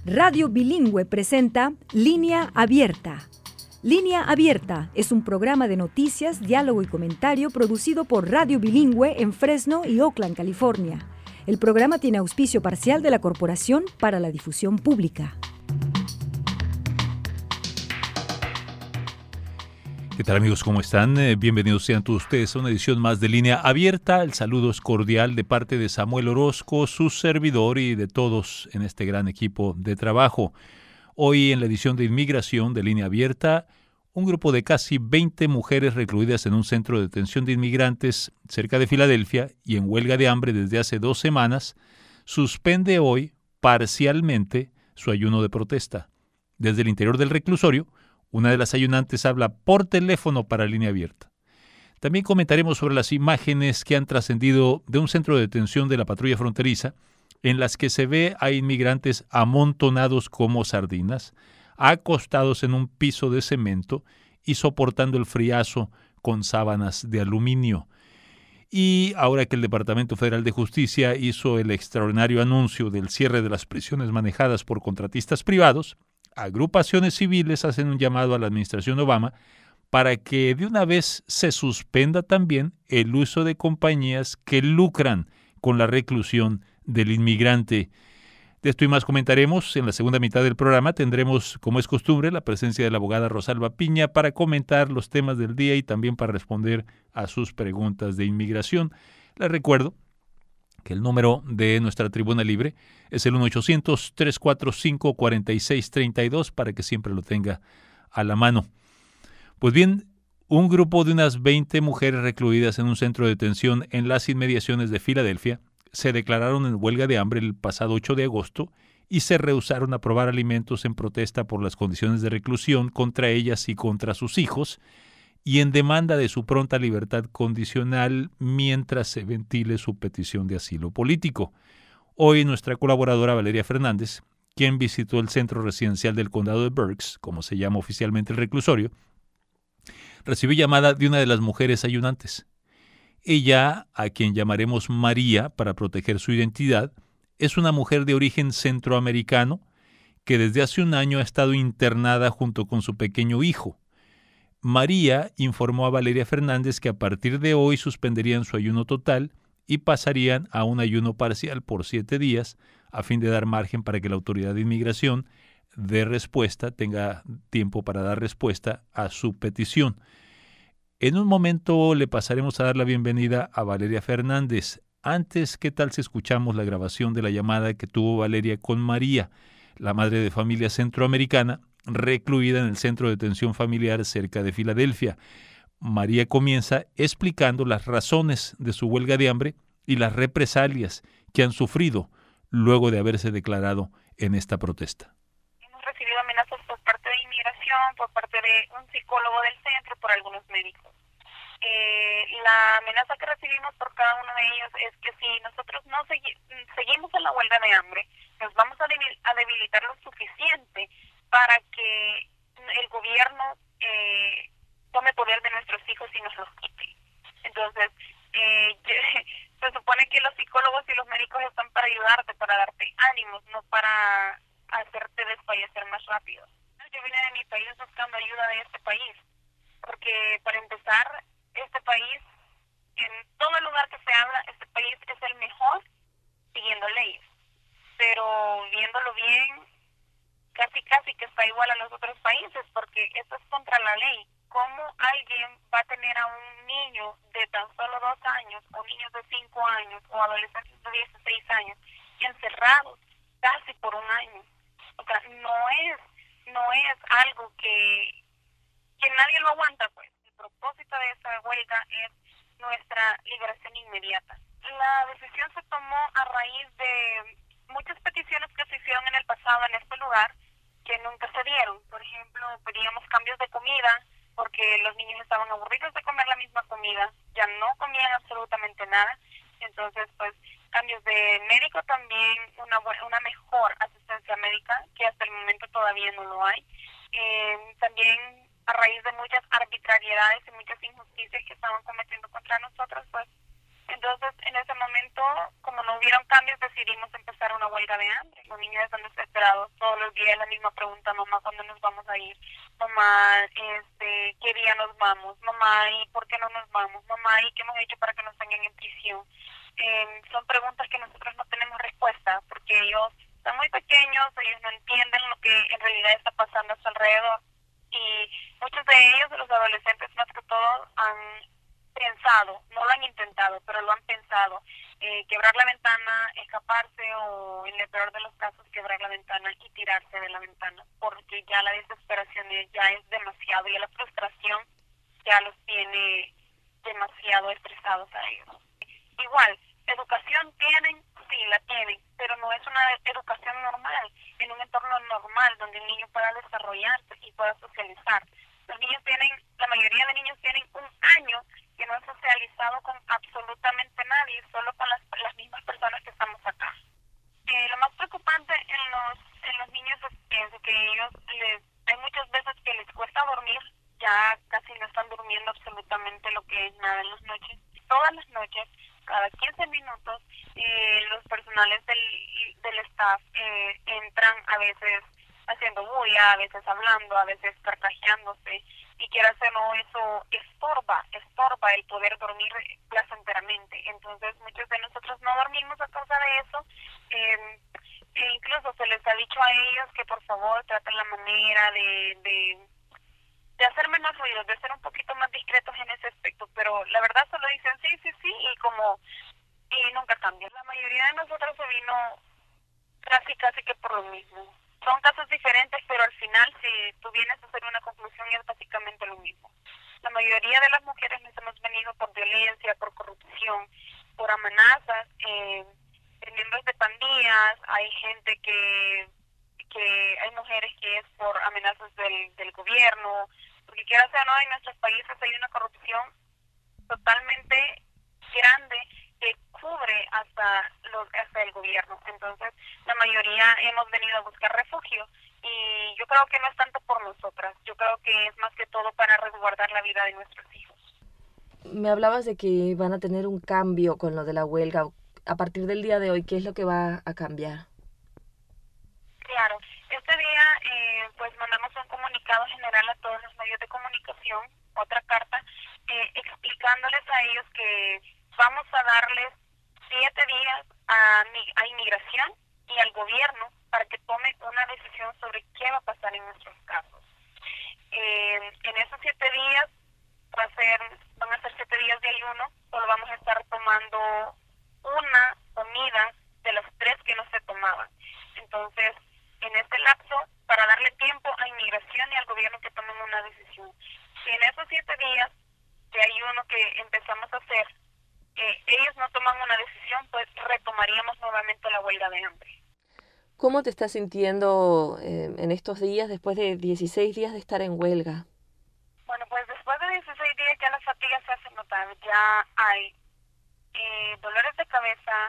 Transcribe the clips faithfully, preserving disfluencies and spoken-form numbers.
Radio Bilingüe presenta Línea Abierta. Línea Abierta es un programa de noticias, diálogo y comentario producido por Radio Bilingüe en Fresno y Oakland, California. El programa tiene auspicio parcial de la Corporación para la Difusión Pública. ¿Qué tal, amigos? ¿Cómo están? Eh, bienvenidos sean todos ustedes a una edición más de Línea Abierta. El saludo es cordial de parte de Samuel Orozco, su servidor y de todos en este gran equipo de trabajo. Hoy en la edición de Inmigración de Línea Abierta, un grupo de casi veinte mujeres recluidas en un centro de detención de inmigrantes cerca de Filadelfia y en huelga de hambre desde hace dos semanas, suspende hoy parcialmente su ayuno de protesta. Desde el interior del reclusorio, una de las ayunantes habla por teléfono para Línea Abierta. También comentaremos sobre las imágenes que han trascendido de un centro de detención de la patrulla fronteriza, en las que se ve a inmigrantes amontonados como sardinas, acostados en un piso de cemento y soportando el friazo con sábanas de aluminio. Y ahora que el Departamento Federal de Justicia hizo el extraordinario anuncio del cierre de las prisiones manejadas por contratistas privados, agrupaciones civiles hacen un llamado a la administración Obama para que de una vez se suspenda también el uso de compañías que lucran con la reclusión del inmigrante. De esto y más comentaremos en la segunda mitad del programa. Tendremos, como es costumbre, la presencia de la abogada Rosalba Piña para comentar los temas del día y también para responder a sus preguntas de inmigración. Les recuerdo que el número de nuestra tribuna libre es el uno ochocientos, tres cuatro cinco, cuatro seis tres dos para que siempre lo tenga a la mano. Pues bien, un grupo de unas veinte mujeres recluidas en un centro de detención en las inmediaciones de Filadelfia se declararon en huelga de hambre el pasado ocho de agosto y se rehusaron a probar alimentos en protesta por las condiciones de reclusión contra ellas y contra sus hijos, y en demanda de su pronta libertad condicional mientras se ventile su petición de asilo político. Hoy nuestra colaboradora Valeria Fernández, quien visitó el centro residencial del condado de Berks, como se llama oficialmente el reclusorio, recibió llamada de una de las mujeres ayunantes. Ella, a quien llamaremos María para proteger su identidad, es una mujer de origen centroamericano que desde hace un año ha estado internada junto con su pequeño hijo. María informó a Valeria Fernández que a partir de hoy suspenderían su ayuno total y pasarían a un ayuno parcial por siete días a fin de dar margen para que la autoridad de inmigración dé respuesta, tenga tiempo para dar respuesta a su petición. En un momento le pasaremos a dar la bienvenida a Valeria Fernández. Antes, ¿qué tal si escuchamos la grabación de la llamada que tuvo Valeria con María, la madre de familia centroamericana, recluida en el centro de detención familiar cerca de Filadelfia? María comienza explicando las razones de su huelga de hambre y las represalias que han sufrido luego de haberse declarado en esta protesta. Hemos recibido amenazas por parte de inmigración, por parte de un psicólogo del centro, por algunos médicos. Eh, la amenaza que recibimos por cada uno de ellos es que si nosotros no segui- seguimos en la huelga de hambre, nos vamos a, debil- a debilitar lo suficiente para que el gobierno eh, tome poder de nuestros hijos y nos los quite. Entonces, eh, se supone que los psicólogos y los médicos están para ayudarte, para darte ánimos, no para hacerte desfallecer más rápido. Yo vine de mi país buscando ayuda de este país, porque para empezar, este país, en todo lugar que se habla, este país es el mejor siguiendo leyes, pero viéndolo bien, casi casi que está igual a los otros países, porque esto es contra la ley. ¿Cómo alguien va a tener a un niño de tan solo dos años, o niños de cinco años, o adolescentes de dieciséis años, encerrados casi por un año? O sea, no es, no es algo que, que nadie lo aguanta, pues. El propósito de esa huelga es nuestra liberación inmediata. La decisión se tomó a raíz de muchas peticiones que se hicieron en el pasado en este lugar que nunca se dieron. Por ejemplo, pedíamos cambios de comida porque los niños estaban aburridos de comer la misma comida, ya no comían absolutamente nada. Entonces, pues, cambios de médico también, una una mejor asistencia médica, que hasta el momento todavía no lo hay. Eh, también a raíz de muchas arbitrariedades y muchas injusticias que estaban cometiendo contra nosotros, pues Entonces, en ese momento, como no hubieron cambios, decidimos empezar una huelga de hambre. Los niños están desesperados, todos los días la misma pregunta: mamá, ¿cuándo nos vamos a ir? Mamá, este, ¿qué día nos vamos? Mamá, ¿y por qué no nos vamos? Mamá, ¿y qué hemos hecho para que nos tengan en prisión? Eh, son preguntas que nosotros no tenemos respuesta, porque ellos están muy pequeños, ellos no entienden lo que en realidad está pasando a su alrededor. Y muchos de ellos, de los adolescentes más que todo, han pensado, no lo han intentado, pero lo han pensado, eh, quebrar la ventana, escaparse o, en el peor de los casos, quebrar la ventana y tirarse de la ventana, porque ya la desesperación ya es demasiado y la frustración ya los tiene demasiado estresados a ellos. Igual, educación tienen, sí, la tienen, pero no es una educación normal, en un entorno normal donde el niño pueda desarrollarse y pueda socializar. Los niños tienen, la mayoría de niños tienen un año que no han socializado con absolutamente nadie, solo con las, las mismas personas que estamos acá. Eh, lo más preocupante en los en los niños es que, que ellos les, hay muchas veces que les cuesta dormir, ya casi no están durmiendo absolutamente lo que es nada en las noches. Todas las noches, cada quince minutos, eh, los personales del, del staff eh, entran a veces haciendo bulla, a veces hablando, a veces carcajeándose, y quieras o no, eso estorba, estorba el poder dormir placenteramente. Entonces muchos de nosotros no dormimos a causa de eso, eh, e incluso se les ha dicho a ellos que por favor traten la manera de, de, de hacer menos ruido, de ser un poquito más discretos en ese aspecto, pero la verdad solo dicen sí, sí, sí, y como y nunca cambian. La mayoría de nosotros se vino casi, casi que por lo mismo. Son casos diferentes, pero al final, si tú vienes a hacer una conclusión, es básicamente lo mismo. La mayoría de las mujeres nos hemos venido por violencia, por corrupción, por amenazas, eh, de miembros de pandillas. Hay gente que, que hay mujeres que es por amenazas del, del gobierno, porque quiera sea o no, en nuestros países hay una corrupción totalmente grande que cubre hasta los hasta el gobierno. Entonces la mayoría hemos venido a buscar refugio, y yo creo que no es tanto por nosotras, yo creo que es más que todo para resguardar la vida de nuestros hijos. Me hablabas de que van a tener un cambio con lo de la huelga. A partir del día de hoy, ¿qué es lo que va a cambiar? Claro, este día eh, pues mandamos un comunicado general a todos los medios de comunicación, otra carta, eh, explicándoles a ellos que vamos a darles siete días a, a inmigración y al gobierno para que tomen una decisión sobre qué va a pasar en nuestros casos. Eh, en esos siete días va a ser, van a ser siete días de ayuno, solo vamos a estar tomando una comida de las tres que no se tomaban. Entonces, en este lapso, para darle tiempo a inmigración y al gobierno que tomen una decisión. Si en esos siete días de ayuno que empezamos a hacer, eh, ellos no toman una decisión, pues retomaríamos nuevamente la huelga de hambre. ¿Cómo te estás sintiendo eh, en estos días, después de dieciséis días de estar en huelga? Bueno, pues después de dieciséis días ya la fatiga se hace notar, ya hay eh, dolores de cabeza,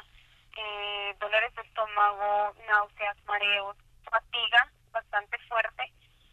eh, dolores de estómago, náuseas, mareos, fatiga bastante fuerte,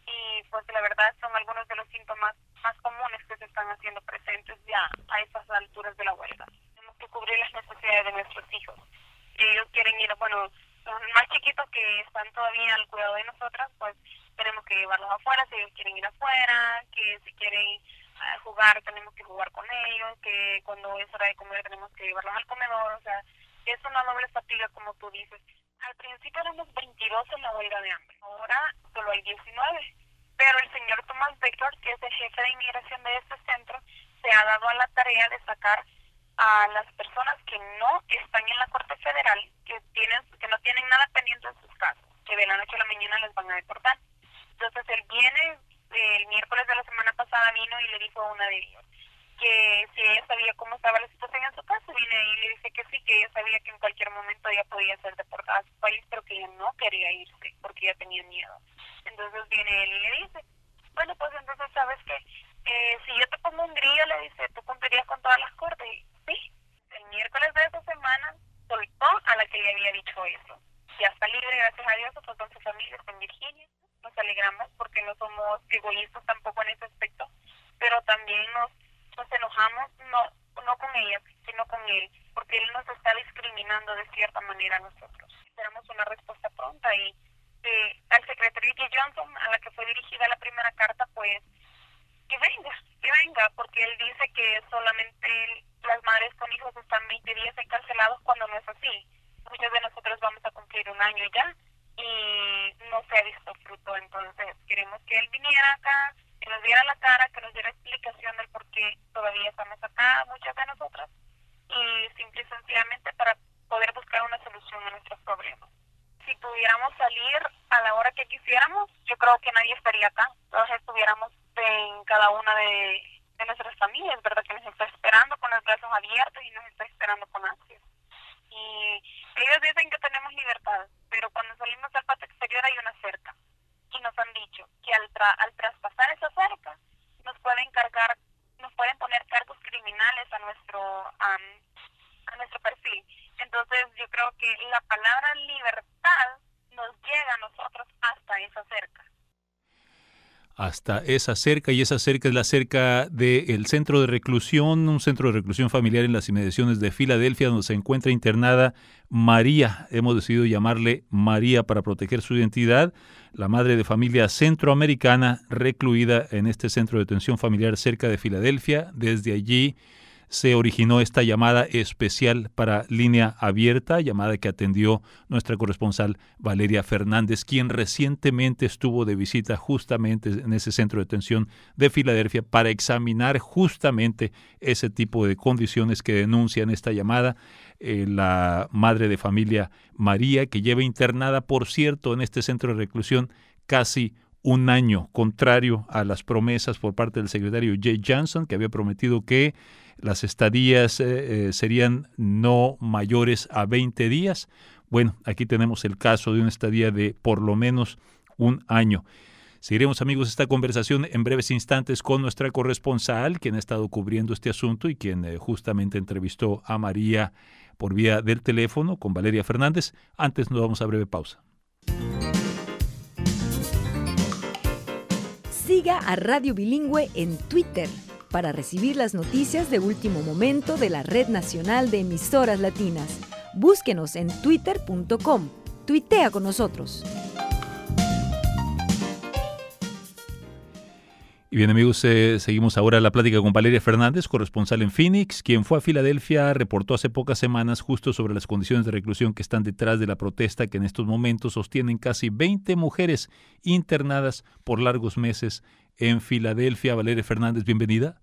y pues la verdad son algunos de los síntomas más comunes que se están haciendo presentes ya a estas alturas de la huelga. Tenemos que cubrir las necesidades de nuestros hijos. Si ellos quieren ir, bueno, los más chiquitos que están todavía al cuidado de nosotras, pues tenemos que llevarlos afuera. Si ellos quieren ir afuera, que si quieren uh, jugar, tenemos que jugar con ellos, que cuando es hora de comer tenemos que llevarlos al comedor. O sea, es una doble fatiga, como tú dices. Al principio éramos veintidós en la huelga de hambre, ahora solo hay diecinueve. Pero el señor Tomás Víctor, que es el jefe de inmigración de este centro, se ha dado a la tarea de sacar a las personas que no están en la Corte Federal, que tienen que no tienen nada pendiente en sus casos, que de la noche a la mañana les van a deportar. Entonces él viene, el miércoles de la semana pasada vino y le dijo a una de ellas que si ella sabía cómo estaba la situación en su caso, viene y le dice que sí, que ella sabía que en cualquier momento ella podía ser deportada a su país, pero que ella no quería irse porque ella tenía miedo. Entonces viene él y le dice, bueno, pues entonces sabes que eh, si yo te pongo un grillo, le dice, tú cumplirías con todas las cortes. Y, sí, el miércoles de esa semana soltó a la que le había dicho eso. Ya está libre, gracias a Dios, está con su familia, está en Virginia. Nos alegramos porque no somos egoístas tampoco en ese aspecto, pero también nos, nos enojamos, no, no con ella, sino con con él, porque él nos está discriminando de cierta manera a nosotros. Esperamos una respuesta pronta y eh, al secretario J. Johnson, a la que fue dirigida la primera carta, pues que venga, que venga, porque él dice que solamente las madres con hijos están veinte días encarcelados cuando no es así. Muchos de nosotros vamos a cumplir un año ya y no se ha visto fruto, entonces queremos que él viniera acá, que nos diera la cara, que nos diera explicación del por qué todavía estamos acá, muchas de nosotras, y simple y sencillamente para poder buscar una solución a nuestros problemas. Si pudiéramos salir a la hora que quisiéramos, yo creo que nadie estaría acá, todos estuviéramos en cada una de, de nuestras familias, ¿verdad? Que nos está esperando con los brazos abiertos y nos está esperando con ansias. Y ellos dicen que tenemos libertad, pero cuando salimos al patio exterior hay una cerca. Y nos han dicho que al, tra al traspasar esa cerca nos pueden cargar, nos pueden poner cargos criminales a nuestro, um, a nuestro perfil. Entonces yo creo que la palabra libertad nos llega a nosotros hasta esa cerca. Hasta esa cerca, y esa cerca es la cerca del centro de reclusión, un centro de reclusión familiar en las inmediaciones de Filadelfia, donde se encuentra internada María. Hemos decidido llamarle María para proteger su identidad, la madre de familia centroamericana recluida en este centro de detención familiar cerca de Filadelfia. Desde allí se originó esta llamada especial para Línea Abierta, llamada que atendió nuestra corresponsal Valeria Fernández, quien recientemente estuvo de visita justamente en ese centro de detención de Filadelfia para examinar justamente ese tipo de condiciones que denuncian esta llamada. Eh, la madre de familia María, que lleva internada, por cierto, en este centro de reclusión casi un año, contrario a las promesas por parte del secretario J. Johnson, que había prometido que las estadías eh, eh, serían no mayores a veinte días. Bueno, aquí tenemos el caso de una estadía de por lo menos un año. Seguiremos, amigos, esta conversación en breves instantes con nuestra corresponsal, quien ha estado cubriendo este asunto y quien eh, justamente entrevistó a María por vía del teléfono con Valeria Fernández. Antes nos vamos a breve pausa. Siga a Radio Bilingüe en Twitter para recibir las noticias de último momento de la Red Nacional de Emisoras Latinas. Búsquenos en twitter punto com. Tuitea con nosotros. Y bien, amigos, eh, seguimos ahora la plática con Valeria Fernández, corresponsal en Phoenix, quien fue a Filadelfia, reportó hace pocas semanas justo sobre las condiciones de reclusión que están detrás de la protesta que en estos momentos sostienen casi veinte mujeres internadas por largos meses en Filadelfia. Valeria Fernández, bienvenida.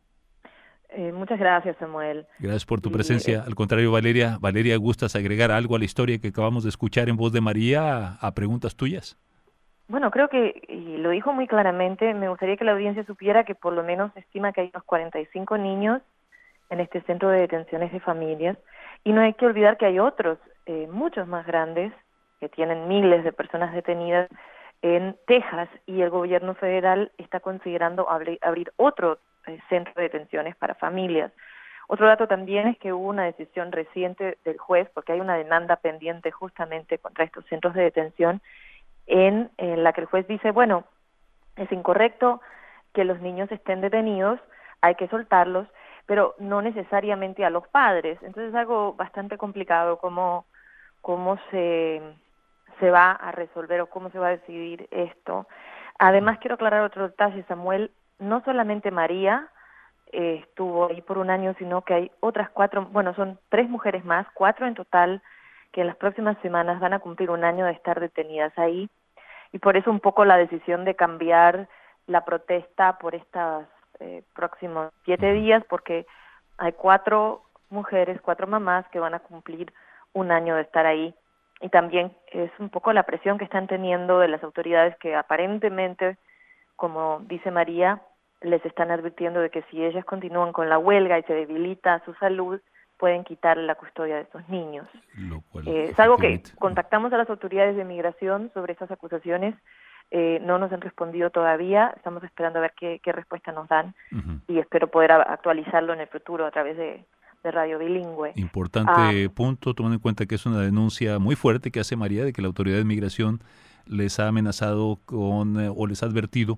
Eh, muchas gracias, Samuel. Gracias por tu y, presencia. Eh, Al contrario, Valeria, Valeria, ¿gustas agregar algo a la historia que acabamos de escuchar en voz de María a, a preguntas tuyas? Bueno, creo que, y lo dijo muy claramente, me gustaría que la audiencia supiera que por lo menos se estima que hay unos cuarenta y cinco niños en este centro de detenciones de familias, y no hay que olvidar que hay otros, eh, muchos más grandes, que tienen miles de personas detenidas en Texas, y el gobierno federal está considerando abri abrir otro eh, centro de detenciones para familias. Otro dato también es que hubo una decisión reciente del juez, porque hay una demanda pendiente justamente contra estos centros de detención, en, en la que el juez dice, bueno, es incorrecto que los niños estén detenidos, hay que soltarlos, pero no necesariamente a los padres. Entonces es algo bastante complicado cómo, cómo se, se va a resolver o cómo se va a decidir esto. Además, quiero aclarar otro detalle, Samuel, no solamente María eh, estuvo ahí por un año, sino que hay otras cuatro, bueno, son tres mujeres más, cuatro en total, que en las próximas semanas van a cumplir un año de estar detenidas ahí, y por eso un poco la decisión de cambiar la protesta por estos eh, próximos siete días, porque hay cuatro mujeres, cuatro mamás que van a cumplir un año de estar ahí, y también es un poco la presión que están teniendo de las autoridades que aparentemente, como dice María, les están advirtiendo de que si ellas continúan con la huelga y se debilita su salud, pueden quitar la custodia de estos niños. Lo cual, eh, es algo que contactamos a las autoridades de migración sobre estas acusaciones, eh, no nos han respondido todavía, estamos esperando a ver qué, qué respuesta nos dan, uh-huh. y espero poder actualizarlo en el futuro a través de, de Radio Bilingüe. Importante ah, punto, tomando en cuenta que es una denuncia muy fuerte que hace María de que la autoridad de migración les ha amenazado con, eh, o les ha advertido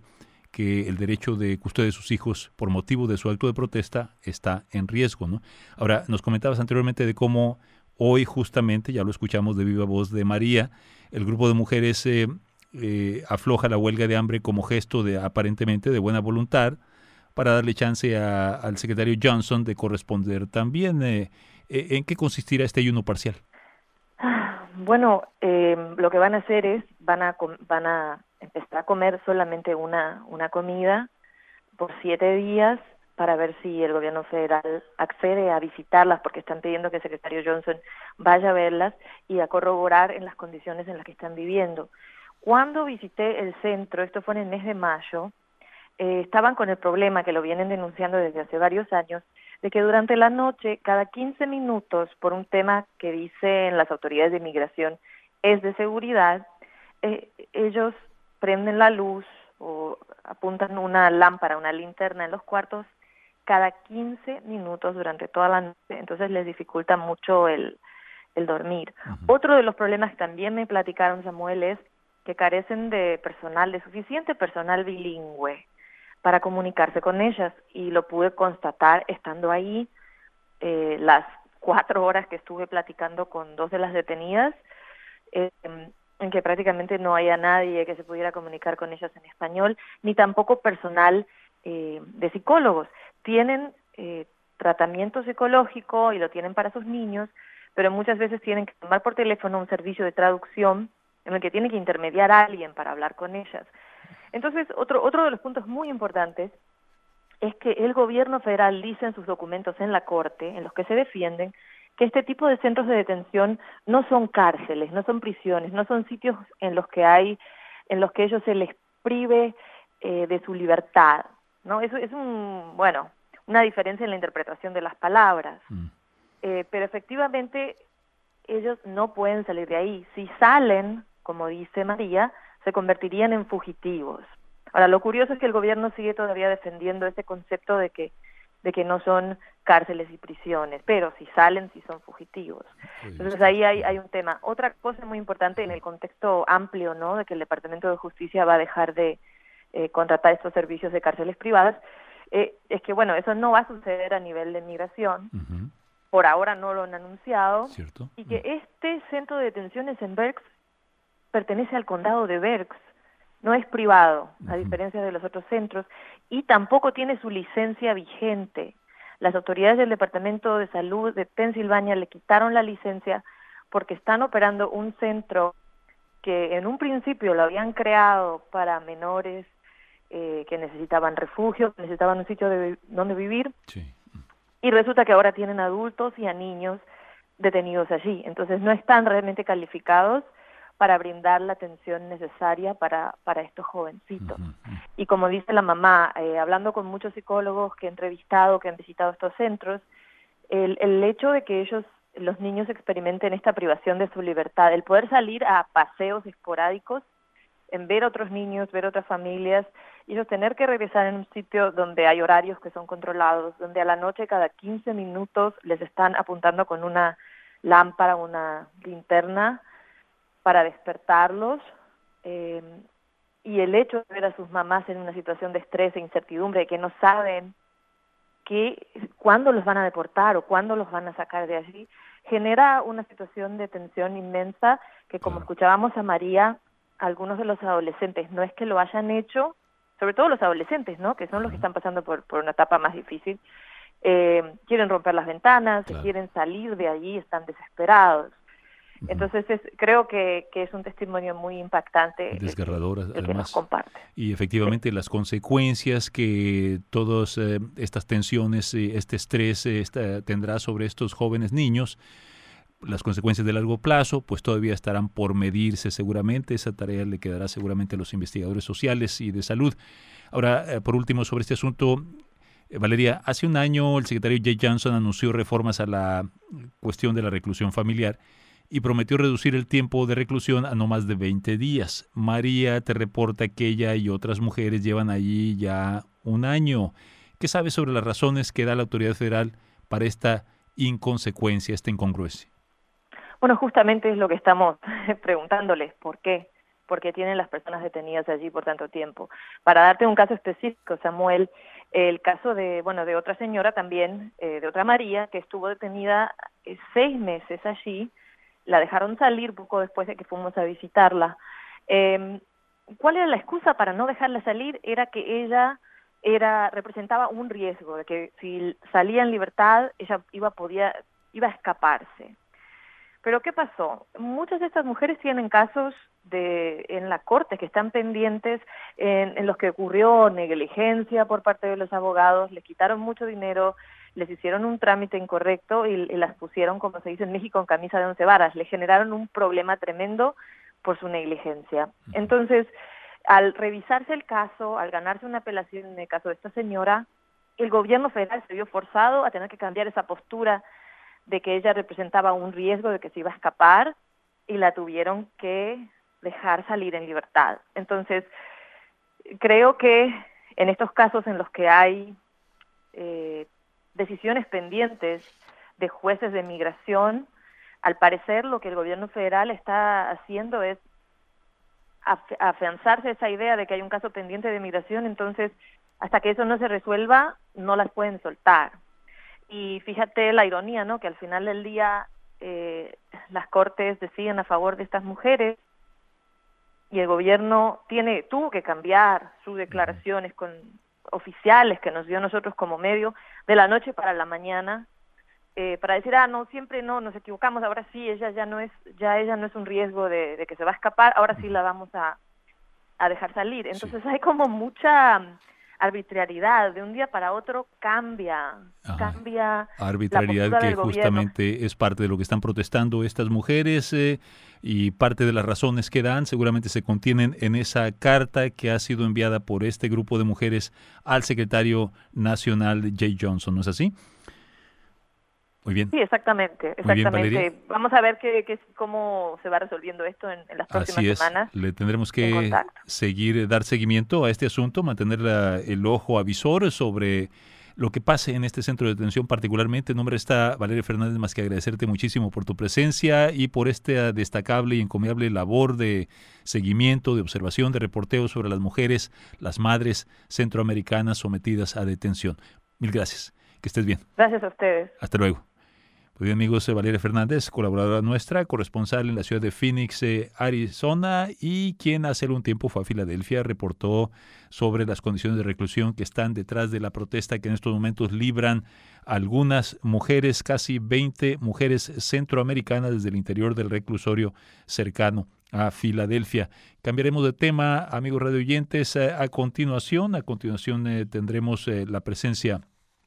que el derecho de custodia de sus hijos por motivo de su acto de protesta está en riesgo, ¿no? Ahora, nos comentabas anteriormente de cómo hoy justamente, ya lo escuchamos de viva voz de María, el grupo de mujeres eh, eh, afloja la huelga de hambre como gesto de aparentemente de buena voluntad para darle chance a, al secretario Johnson de corresponder también. Eh, eh, ¿En qué consistirá este ayuno parcial? Bueno, eh, lo que van a hacer es, van a van a empezar a comer solamente una, una comida por siete días para ver si el gobierno federal accede a visitarlas, porque están pidiendo que el secretario Johnson vaya a verlas y a corroborar en las condiciones en las que están viviendo. Cuando visité el centro, esto fue en el mes de mayo, eh, estaban con el problema, que lo vienen denunciando desde hace varios años, de que durante la noche, cada quince minutos, por un tema que dicen las autoridades de inmigración es de seguridad, eh, ellos prenden la luz o apuntan una lámpara, una linterna en los cuartos cada quince minutos durante toda la noche, entonces les dificulta mucho el, el dormir. Uh-huh. Otro de los problemas que también me platicaron, Samuel, es que carecen de personal, de suficiente personal bilingüe para comunicarse con ellas, y lo pude constatar estando ahí eh, las cuatro horas que estuve platicando con dos de las detenidas, eh, en que prácticamente no había nadie que se pudiera comunicar con ellas en español, ni tampoco personal eh, de psicólogos. Tienen eh, tratamiento psicológico y lo tienen para sus niños, pero muchas veces tienen que tomar por teléfono un servicio de traducción en el que tiene que intermediar a alguien para hablar con ellas. Entonces, otro, otro de los puntos muy importantes es que el gobierno federal dice en sus documentos en la Corte, en los que se defienden, que este tipo de centros de detención no son cárceles, no son prisiones, no son sitios en los que hay, en los que ellos se les prive eh, de su libertad, ¿no? Eso es un, bueno, una diferencia en la interpretación de las palabras, mm. eh, pero efectivamente ellos no pueden salir de ahí. Si salen, como dice María, se convertirían en fugitivos. Ahora, lo curioso es que el gobierno sigue todavía defendiendo ese concepto de que de que no son cárceles y prisiones, pero si salen, sí son fugitivos. Entonces ahí hay, hay un tema. Otra cosa muy importante en el contexto amplio, ¿no?, de que el Departamento de Justicia va a dejar de eh, contratar estos servicios de cárceles privadas, eh, es que, bueno, eso no va a suceder a nivel de migración. Uh-huh. Por ahora no lo han anunciado. ¿Cierto? Y que uh-huh. este centro de detenciones en Berks pertenece al condado de Berks, no es privado, a diferencia de los otros centros, y tampoco tiene su licencia vigente. Las autoridades del Departamento de Salud de Pensilvania le quitaron la licencia porque están operando un centro que en un principio lo habían creado para menores eh, que necesitaban refugio, que necesitaban un sitio de, donde vivir, sí. Y resulta que ahora tienen adultos y a niños detenidos allí. Entonces no están realmente calificados para brindar la atención necesaria para, para estos jovencitos. Uh-huh. Y como dice la mamá, eh, hablando con muchos psicólogos que he entrevistado, que han visitado estos centros, el, el hecho de que ellos, los niños, experimenten esta privación de su libertad, el poder salir a paseos esporádicos, en ver a otros niños, ver otras familias, y ellos tener que regresar en un sitio donde hay horarios que son controlados, donde a la noche cada quince minutos les están apuntando con una lámpara, una linterna, para despertarlos, eh, y el hecho de ver a sus mamás en una situación de estrés e incertidumbre, de que no saben que, cuándo los van a deportar o cuándo los van a sacar de allí, genera una situación de tensión inmensa que, como escuchábamos a María, algunos de los adolescentes, no es que lo hayan hecho, sobre todo los adolescentes, ¿no?, que son los que están pasando por, por una etapa más difícil, eh, quieren romper las ventanas, claro. quieren salir de allí, están desesperados. Entonces es, creo que, que es un testimonio muy impactante, desgarrador, el que, el además, que nos comparte. Y efectivamente sí. las consecuencias que todas eh, estas tensiones, eh, este estrés eh, esta, tendrá sobre estos jóvenes niños, las consecuencias de largo plazo, pues todavía estarán por medirse seguramente. Esa tarea le quedará seguramente a los investigadores sociales y de salud. Ahora, eh, por último, sobre este asunto, eh, Valeria, hace un año el secretario Jay Johnson anunció reformas a la cuestión de la reclusión familiar y prometió reducir el tiempo de reclusión a no más de veinte días. María te reporta que ella y otras mujeres llevan allí ya un año. ¿Qué sabes sobre las razones que da la autoridad federal para esta inconsecuencia, esta incongruencia? Bueno, justamente es lo que estamos preguntándoles, ¿por qué? porque tienen las personas detenidas allí por tanto tiempo. Para darte un caso específico, Samuel, el caso de, bueno, de otra señora también, eh, de otra María, que estuvo detenida eh, seis meses allí, la dejaron salir poco después de que fuimos a visitarla. Eh, ¿Cuál era la excusa para no dejarla salir? Era que ella era representaba un riesgo, de que si salía en libertad, ella iba, podía, iba a escaparse. Pero ¿qué pasó? Muchas de estas mujeres tienen casos de en la corte que están pendientes en, en los que ocurrió negligencia por parte de los abogados, les quitaron mucho dinero, les hicieron un trámite incorrecto y, y las pusieron, como se dice en México, en camisa de once varas, le generaron un problema tremendo por su negligencia. Entonces, al revisarse el caso, al ganarse una apelación en el caso de esta señora, el gobierno federal se vio forzado a tener que cambiar esa postura de que ella representaba un riesgo de que se iba a escapar y la tuvieron que dejar salir en libertad. Entonces, creo que en estos casos en los que hay eh, decisiones pendientes de jueces de migración, al parecer lo que el gobierno federal está haciendo es af- afianzarse esa idea de que hay un caso pendiente de migración, entonces hasta que eso no se resuelva no las pueden soltar. Y fíjate la ironía, ¿no? Que al final del día eh, las cortes deciden a favor de estas mujeres y el gobierno tiene tuvo que cambiar sus declaraciones con oficiales que nos dio a nosotros como medio de la noche para la mañana eh, para decir, ah, no, siempre no, nos equivocamos, ahora sí, ella ya no es ya ella no es un riesgo de, de que se va a escapar, ahora sí la vamos a, a dejar salir. Entonces sí. Hay como mucha arbitrariedad, de un día para otro cambia, Ajá. cambia arbitrariedad la que del justamente gobierno. Es parte de lo que están protestando estas mujeres eh, y parte de las razones que dan seguramente se contienen en esa carta que ha sido enviada por este grupo de mujeres al secretario nacional Jay Johnson, ¿no es así? Muy bien. Sí, exactamente, exactamente. Bien, vamos a ver qué, qué, cómo se va resolviendo esto en, en las próximas Así es. semanas. Le tendremos que seguir, dar seguimiento a este asunto, mantener la, el ojo avisor sobre lo que pase en este centro de detención particularmente. En nombre está Valeria Fernández, más que agradecerte muchísimo por tu presencia y por esta destacable y encomiable labor de seguimiento, de observación, de reporteo sobre las mujeres, las madres centroamericanas sometidas a detención. Mil gracias. Que estés bien. Gracias a ustedes. Hasta luego. Muy bien, amigos, Valeria Fernández, colaboradora nuestra, corresponsal en la ciudad de Phoenix, eh, Arizona, y quien hace un tiempo fue a Filadelfia, reportó sobre las condiciones de reclusión que están detrás de la protesta que en estos momentos libran algunas mujeres, casi veinte mujeres centroamericanas desde el interior del reclusorio cercano a Filadelfia. Cambiaremos de tema, amigos radioyentes, eh, a continuación. A continuación eh, tendremos eh, la presencia...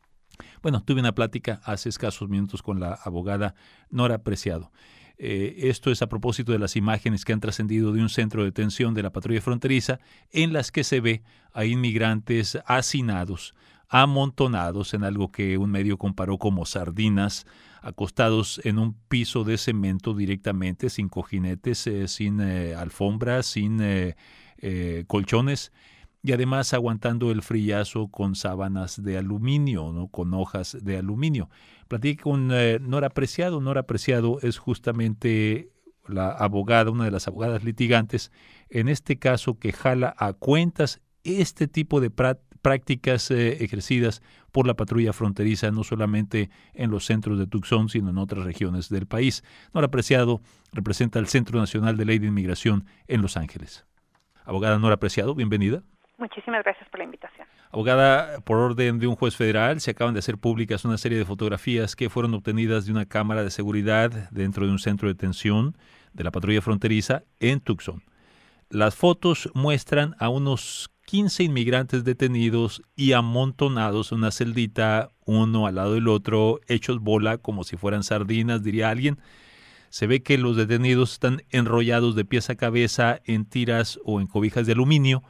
Bueno, tuve una plática hace escasos minutos con la abogada Nora Preciado. Eh, esto es a propósito de las imágenes que han trascendido de un centro de detención de la patrulla fronteriza en las que se ve a inmigrantes hacinados, amontonados en algo que un medio comparó como sardinas, acostados en un piso de cemento directamente, sin cojinetes, eh, sin eh, alfombras, sin eh, eh, colchones, y además aguantando el frillazo con sábanas de aluminio, ¿no? Con hojas de aluminio. Platiqué con eh, Nora Preciado. Nora Preciado es justamente la abogada, una de las abogadas litigantes, en este caso que jala a cuentas este tipo de prácticas eh, ejercidas por la patrulla fronteriza, no solamente en los centros de Tucson, sino en otras regiones del país. Nora Preciado representa al Centro Nacional de Ley de Inmigración en Los Ángeles. Abogada Nora Preciado, bienvenida. Muchísimas gracias por la invitación. Abogada, por orden de un juez federal, se acaban de hacer públicas una serie de fotografías que fueron obtenidas de una cámara de seguridad dentro de un centro de detención de la patrulla fronteriza en Tucson. Las fotos muestran a unos quince inmigrantes detenidos y amontonados en una celdita, uno al lado del otro, hechos bola como si fueran sardinas, diría alguien. Se ve que los detenidos están enrollados de pies a cabeza en tiras o en cobijas de aluminio,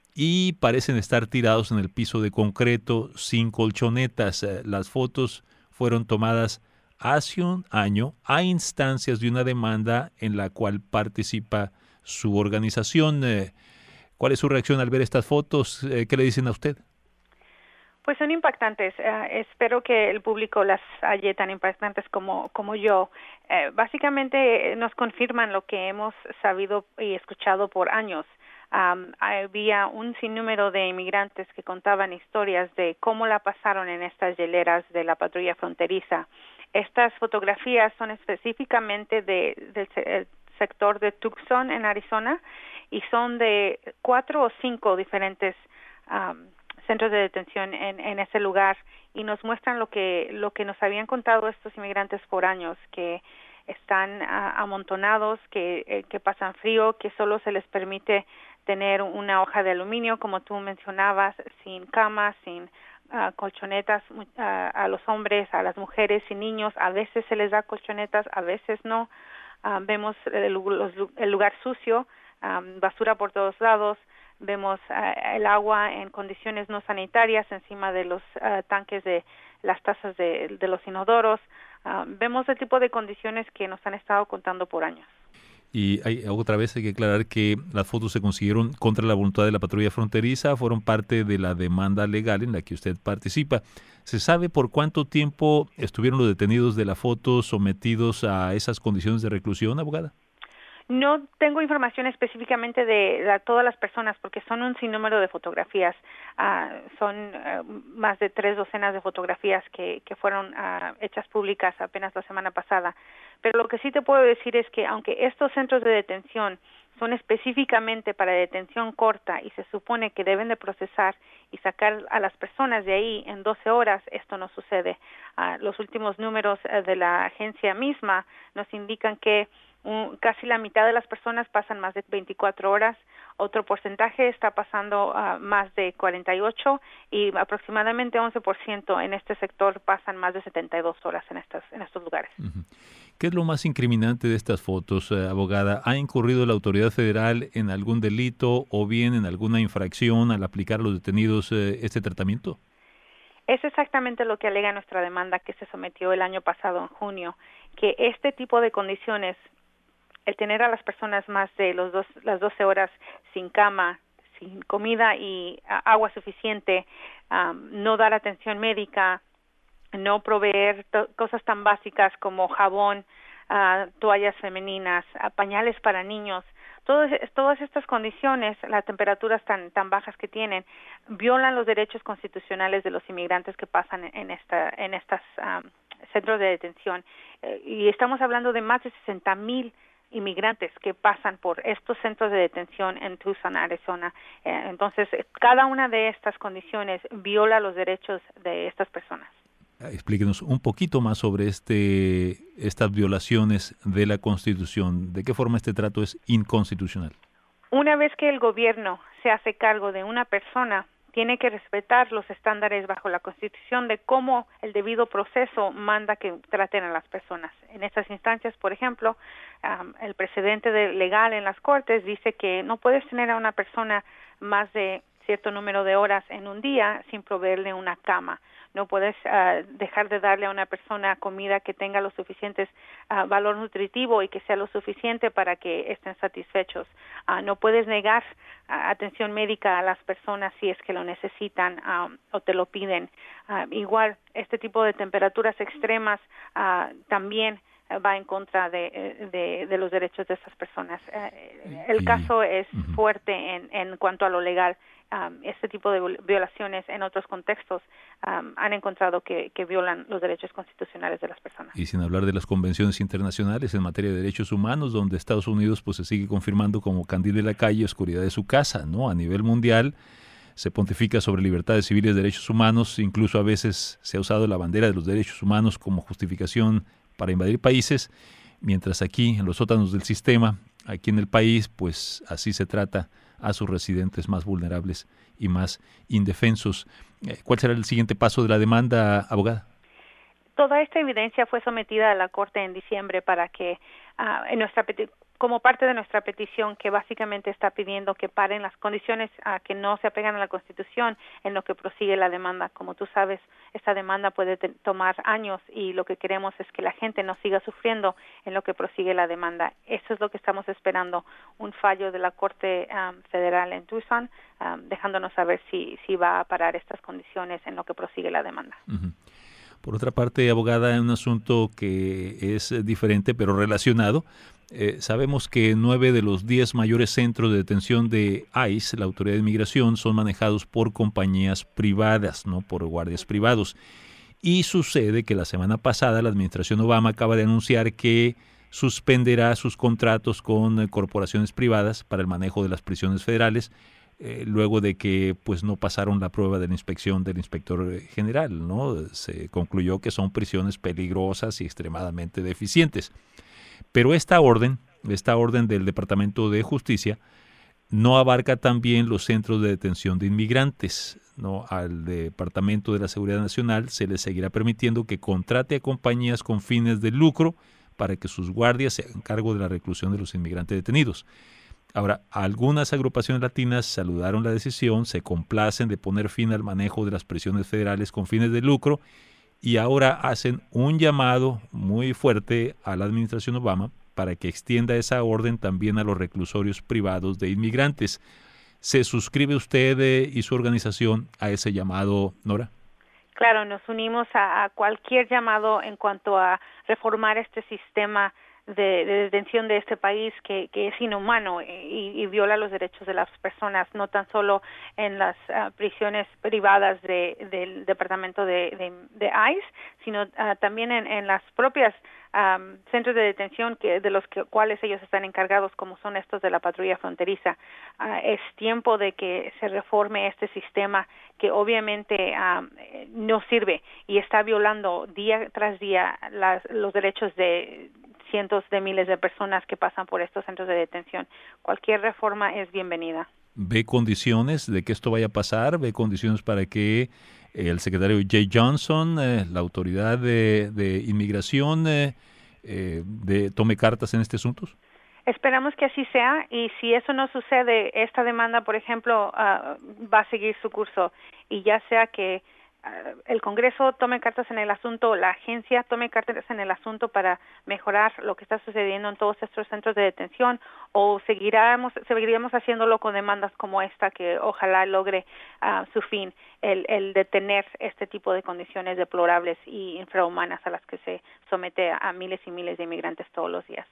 y parecen estar tirados en el piso de concreto sin colchonetas. Las fotos fueron tomadas hace un año a instancias de una demanda en la cual participa su organización. ¿Cuál es su reacción al ver estas fotos? ¿Qué le dicen a usted? Pues son impactantes. Uh, espero que el público las halle tan impactantes como, como yo. Uh, básicamente nos confirman lo que hemos sabido y escuchado por años. Um, había un sinnúmero de inmigrantes que contaban historias de cómo la pasaron en estas hieleras de la patrulla fronteriza. Estas fotografías son específicamente de, del sector de Tucson, en Arizona, y son de cuatro o cinco diferentes um, centros de detención en, en ese lugar, y nos muestran lo que lo que nos habían contado estos inmigrantes por años, que están uh, amontonados, que, eh, que pasan frío, que solo se les permite tener una hoja de aluminio, como tú mencionabas, sin camas, sin uh, colchonetas uh, a los hombres, a las mujeres y niños. A veces se les da colchonetas, a veces no. Uh, vemos el, los, el lugar sucio, um, basura por todos lados. Vemos uh, el agua en condiciones no sanitarias encima de los uh, tanques de las tazas de, de los inodoros. Uh, vemos el tipo de condiciones que nos han estado contando por años. Y hay, otra vez hay que aclarar que las fotos se consiguieron contra la voluntad de la patrulla fronteriza, fueron parte de la demanda legal en la que usted participa. ¿Se sabe por cuánto tiempo estuvieron los detenidos de la foto sometidos a esas condiciones de reclusión, abogada? No tengo información específicamente de, de todas las personas porque son un sinnúmero de fotografías. Uh, son uh, más de tres docenas de fotografías que, que fueron uh, hechas públicas apenas la semana pasada. Pero lo que sí te puedo decir es que aunque estos centros de detención son específicamente para detención corta y se supone que deben de procesar y sacar a las personas de ahí en doce horas, esto no sucede. Uh, los últimos números uh, de la agencia misma nos indican que Um, casi la mitad de las personas pasan más de veinticuatro horas, otro porcentaje está pasando uh, más de cuarenta y ocho y aproximadamente once por ciento en este sector pasan más de setenta y dos horas en, estas, en estos lugares. Uh-huh. ¿Qué es lo más incriminante de estas fotos, eh, abogada? ¿Ha incurrido la autoridad federal en algún delito o bien en alguna infracción al aplicar a los detenidos eh, este tratamiento? Es exactamente lo que alega nuestra demanda que se sometió el año pasado en junio, que este tipo de condiciones, el tener a las personas más de los dos, las doce horas sin cama, sin comida y uh, agua suficiente, um, no dar atención médica, no proveer to- cosas tan básicas como jabón, uh, toallas femeninas, uh, pañales para niños, todas, todas estas condiciones, las temperaturas tan, tan bajas que tienen, violan los derechos constitucionales de los inmigrantes que pasan en, en, esta, en estas um, centros de detención. Uh, y estamos hablando de más de sesenta mil inmigrantes que pasan por estos centros de detención en Tucson, Arizona. Eh, entonces, cada una de estas condiciones viola los derechos de estas personas. Explíquenos un poquito más sobre este estas violaciones de la Constitución. ¿De qué forma este trato es inconstitucional? Una vez que el gobierno se hace cargo de una persona, tiene que respetar los estándares bajo la Constitución de cómo el debido proceso manda que traten a las personas. En estas instancias, por ejemplo, um, el precedente de legal en las cortes dice que no puedes tener a una persona más de cierto número de horas en un día sin proveerle una cama. No puedes uh, dejar de darle a una persona comida que tenga lo suficiente uh, valor nutritivo y que sea lo suficiente para que estén satisfechos. Uh, no puedes negar uh, atención médica a las personas si es que lo necesitan um, o te lo piden. Uh, igual, este tipo de temperaturas extremas uh, también va en contra de, de, de los derechos de esas personas. Uh, el caso es fuerte en, en cuanto a lo legal. Um, este tipo de violaciones en otros contextos um, han encontrado que, que violan los derechos constitucionales de las personas. Y sin hablar de las convenciones internacionales en materia de derechos humanos, donde Estados Unidos pues se sigue confirmando como candil de la calle, oscuridad de su casa, ¿no? A nivel mundial se pontifica sobre libertades civiles y derechos humanos, incluso a veces se ha usado la bandera de los derechos humanos como justificación para invadir países, mientras aquí en los sótanos del sistema, aquí en el país, pues así se trata a sus residentes más vulnerables y más indefensos. ¿Cuál será el siguiente paso de la demanda, abogada? Toda esta evidencia fue sometida a la Corte en diciembre para que uh, en nuestra peti- como parte de nuestra petición, que básicamente está pidiendo que paren las condiciones uh, que no se apegan a la Constitución en lo que prosigue la demanda. Como tú sabes, esta demanda puede te- tomar años y lo que queremos es que la gente no siga sufriendo en lo que prosigue la demanda. Eso es lo que estamos esperando, un fallo de la Corte um, Federal en Tucson, um, dejándonos saber si, si va a parar estas condiciones en lo que prosigue la demanda. Uh-huh. Por otra parte, abogada, en un asunto que es diferente pero relacionado, eh, sabemos que nueve de los diez mayores centros de detención de ICE, la Autoridad de Inmigración, son manejados por compañías privadas, no por guardias privados. Y sucede que la semana pasada la administración Obama acaba de anunciar que suspenderá sus contratos con eh, corporaciones privadas para el manejo de las prisiones federales, Eh, luego de que pues no pasaron la prueba de la inspección del inspector general, ¿no? Se concluyó que son prisiones peligrosas y extremadamente deficientes. Pero esta orden, esta orden del Departamento de Justicia, no abarca también los centros de detención de inmigrantes, ¿no? Al Departamento de la Seguridad Nacional se le seguirá permitiendo que contrate a compañías con fines de lucro para que sus guardias se hagan cargo de la reclusión de los inmigrantes detenidos. Ahora, algunas agrupaciones latinas saludaron la decisión, se complacen de poner fin al manejo de las prisiones federales con fines de lucro y ahora hacen un llamado muy fuerte a la administración Obama para que extienda esa orden también a los reclusorios privados de inmigrantes. ¿Se suscribe usted eh, y su organización a ese llamado, Nora? Claro, nos unimos a, a cualquier llamado en cuanto a reformar este sistema De, de detención de este país que, que es inhumano y, y viola los derechos de las personas, no tan solo en las uh, prisiones privadas de, del Departamento de, de, de ICE, sino uh, también en, en las propias um, centros de detención que, de los que, cuales ellos están encargados, como son estos de la patrulla fronteriza. Uh, es tiempo de que se reforme este sistema que obviamente um, no sirve y está violando día tras día las, los derechos de cientos de miles de personas que pasan por estos centros de detención. Cualquier reforma es bienvenida. ¿Ve condiciones de que esto vaya a pasar? ¿Ve condiciones para que el secretario Jay Johnson, eh, la autoridad de, de inmigración, eh, eh, de, tome cartas en este asunto? Esperamos que así sea y si eso no sucede, esta demanda, por ejemplo, uh, va a seguir su curso y ya sea que el Congreso tome cartas en el asunto, la agencia tome cartas en el asunto para mejorar lo que está sucediendo en todos estos centros de detención, o seguiremos, seguiríamos haciéndolo con demandas como esta que ojalá logre uh, su fin, el, el detener este tipo de condiciones deplorables y infrahumanas a las que se somete a miles y miles de inmigrantes todos los días.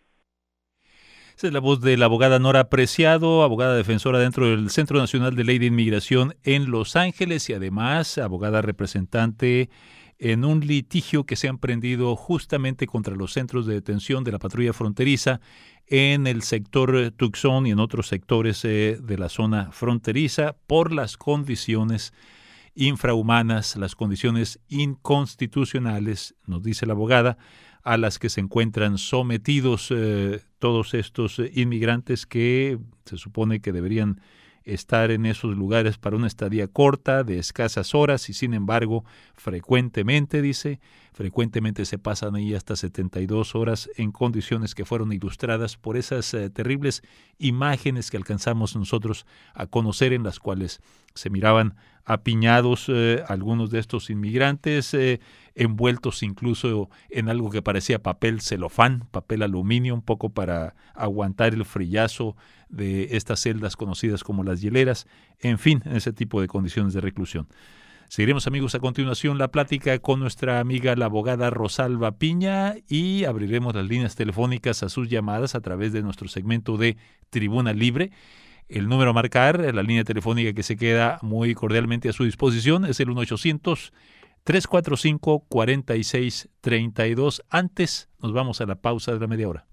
Esa es la voz de la abogada Nora Preciado, abogada defensora dentro del Centro Nacional de Ley de Inmigración en Los Ángeles y además abogada representante en un litigio que se ha emprendido justamente contra los centros de detención de la patrulla fronteriza en el sector Tucson y en otros sectores eh, de la zona fronteriza por las condiciones infrahumanas, las condiciones inconstitucionales, nos dice la abogada, a las que se encuentran sometidos eh, todos estos eh, inmigrantes que se supone que deberían estar en esos lugares para una estadía corta, de escasas horas, y sin embargo, frecuentemente, dice, frecuentemente se pasan ahí hasta setenta y dos horas en condiciones que fueron ilustradas por esas eh, terribles imágenes que alcanzamos nosotros a conocer, en las cuales se miraban apiñados eh, algunos de estos inmigrantes, eh, envueltos incluso en algo que parecía papel celofán, papel aluminio, un poco para aguantar el frillazo de estas celdas conocidas como las hieleras, en fin, en ese tipo de condiciones de reclusión. Seguiremos, amigos, a continuación la plática con nuestra amiga la abogada Rosalba Piña y abriremos las líneas telefónicas a sus llamadas a través de nuestro segmento de Tribuna Libre. El número a marcar, la línea telefónica que se queda muy cordialmente a su disposición, es el uno ochocientos, tres cuatro cinco, cuatro seis tres dos. Antes nos vamos a la pausa de la media hora.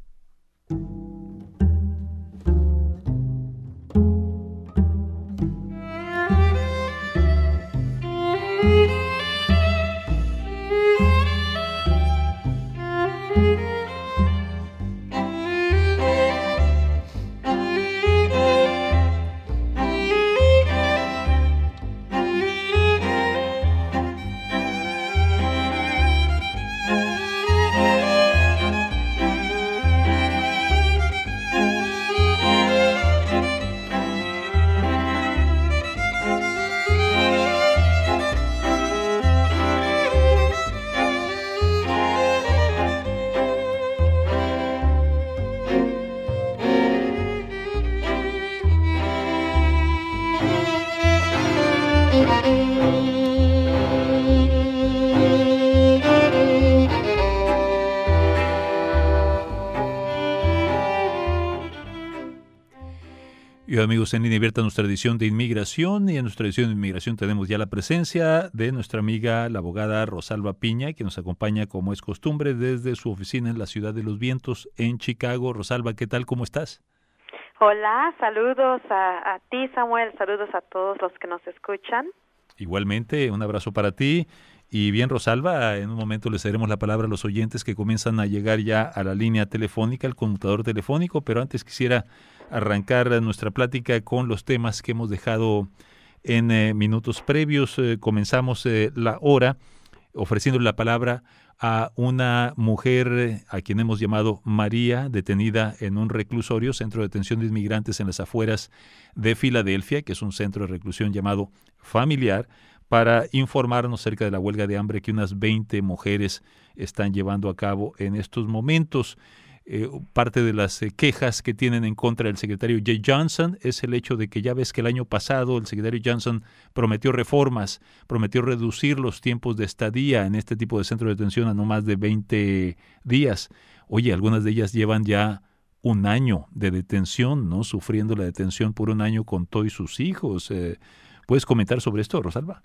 Y amigos, en Línea Abierta, nuestra edición de inmigración, y en nuestra edición de inmigración tenemos ya la presencia de nuestra amiga, la abogada Rosalba Piña, que nos acompaña como es costumbre desde su oficina en la Ciudad de los Vientos en Chicago. Rosalba, ¿qué tal? ¿Cómo estás? Hola, saludos a, a ti, Samuel, saludos a todos los que nos escuchan. Igualmente, un abrazo para ti. Y bien, Rosalba, en un momento les daremos la palabra a los oyentes que comienzan a llegar ya a la línea telefónica, al conmutador telefónico, pero antes quisiera arrancar nuestra plática con los temas que hemos dejado en eh, minutos previos. Eh, comenzamos eh, la hora ofreciendo la palabra a una mujer eh, a quien hemos llamado María, detenida en un reclusorio, centro de detención de inmigrantes en las afueras de Filadelfia, que es un centro de reclusión llamado Familiar, para informarnos acerca de la huelga de hambre que unas veinte mujeres están llevando a cabo en estos momentos. Eh, parte de las eh, quejas que tienen en contra del secretario Jay Johnson es el hecho de que ya ves que el año pasado el secretario Johnson prometió reformas, prometió reducir los tiempos de estadía en este tipo de centro de detención a no más de veinte días. Oye, algunas de ellas llevan ya un año de detención, ¿no? Sufriendo la detención por un año con todos sus hijos. Eh, ¿Puedes comentar sobre esto, Rosalba?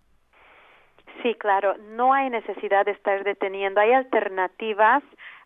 Sí, claro, no hay necesidad de estar deteniendo, hay alternativas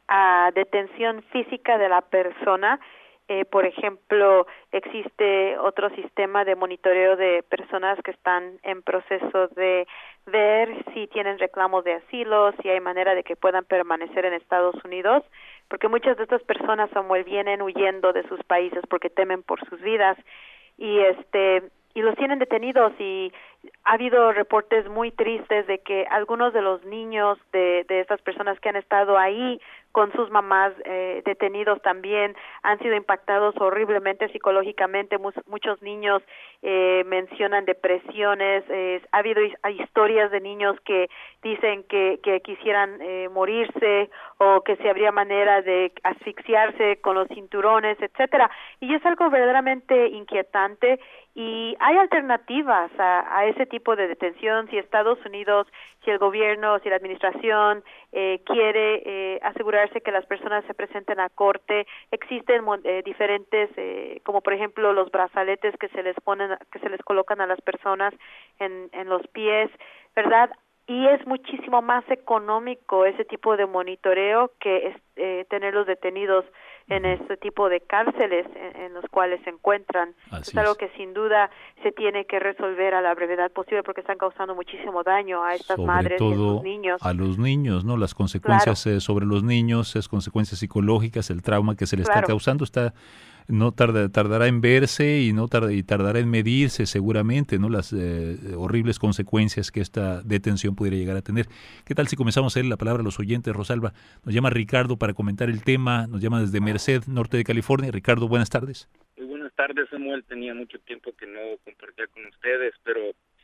a detención física de la persona. Eh, por ejemplo, existe otro sistema de monitoreo de personas que están en proceso de ver si tienen reclamos de asilo, si hay manera de que puedan permanecer en Estados Unidos, porque muchas de estas personas, Samuel, vienen huyendo de sus países porque temen por sus vidas y este y los tienen detenidos, y ha habido reportes muy tristes de que algunos de los niños de, de estas personas que han estado ahí con sus mamás eh, detenidos también han sido impactados horriblemente psicológicamente. Mus, muchos niños eh, mencionan depresiones, eh, ha habido hay historias de niños que dicen que, que quisieran eh, morirse o que si habría manera de asfixiarse con los cinturones, etcétera. Y es algo verdaderamente inquietante. Y hay alternativas a, a ese tipo de detención. Si Estados Unidos, si el gobierno, si la administración eh, quiere eh, asegurarse que las personas se presenten a corte, existen eh, diferentes, eh, como por ejemplo los brazaletes que se les ponen, que se les colocan a las personas en, en los pies, ¿verdad? Y es muchísimo más económico ese tipo de monitoreo que es, eh, tenerlos detenidos en este tipo de cárceles en, en los cuales se encuentran. Así es algo es. que sin duda se tiene que resolver a la brevedad posible porque están causando muchísimo daño a estas sobre madres todo y a sus niños. A los niños, ¿no? Las consecuencias claro. eh, sobre los niños, es consecuencias psicológicas, el trauma que se les claro. está causando está no tarda, tardará en verse y no tarda, y tardará en medirse seguramente, ¿no? Las eh, horribles consecuencias que esta detención pudiera llegar a tener. ¿Qué tal si comenzamos a darle la palabra a los oyentes, Rosalba? Nos llama Ricardo para comentar el tema, nos llama desde Merced, norte de California. Ricardo, buenas tardes. Muy buenas tardes, Samuel. Tenía mucho tiempo que no compartía con ustedes, pero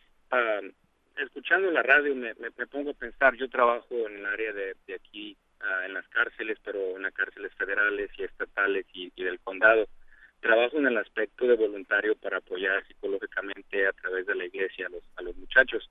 uh, escuchando la radio me, me, me pongo a pensar. Yo trabajo en el área de, de aquí, uh, en las cárceles, pero en las cárceles federales y estatales y, y del condado. Trabajo en el aspecto de voluntario para apoyar psicológicamente a través de la iglesia a los, a los muchachos.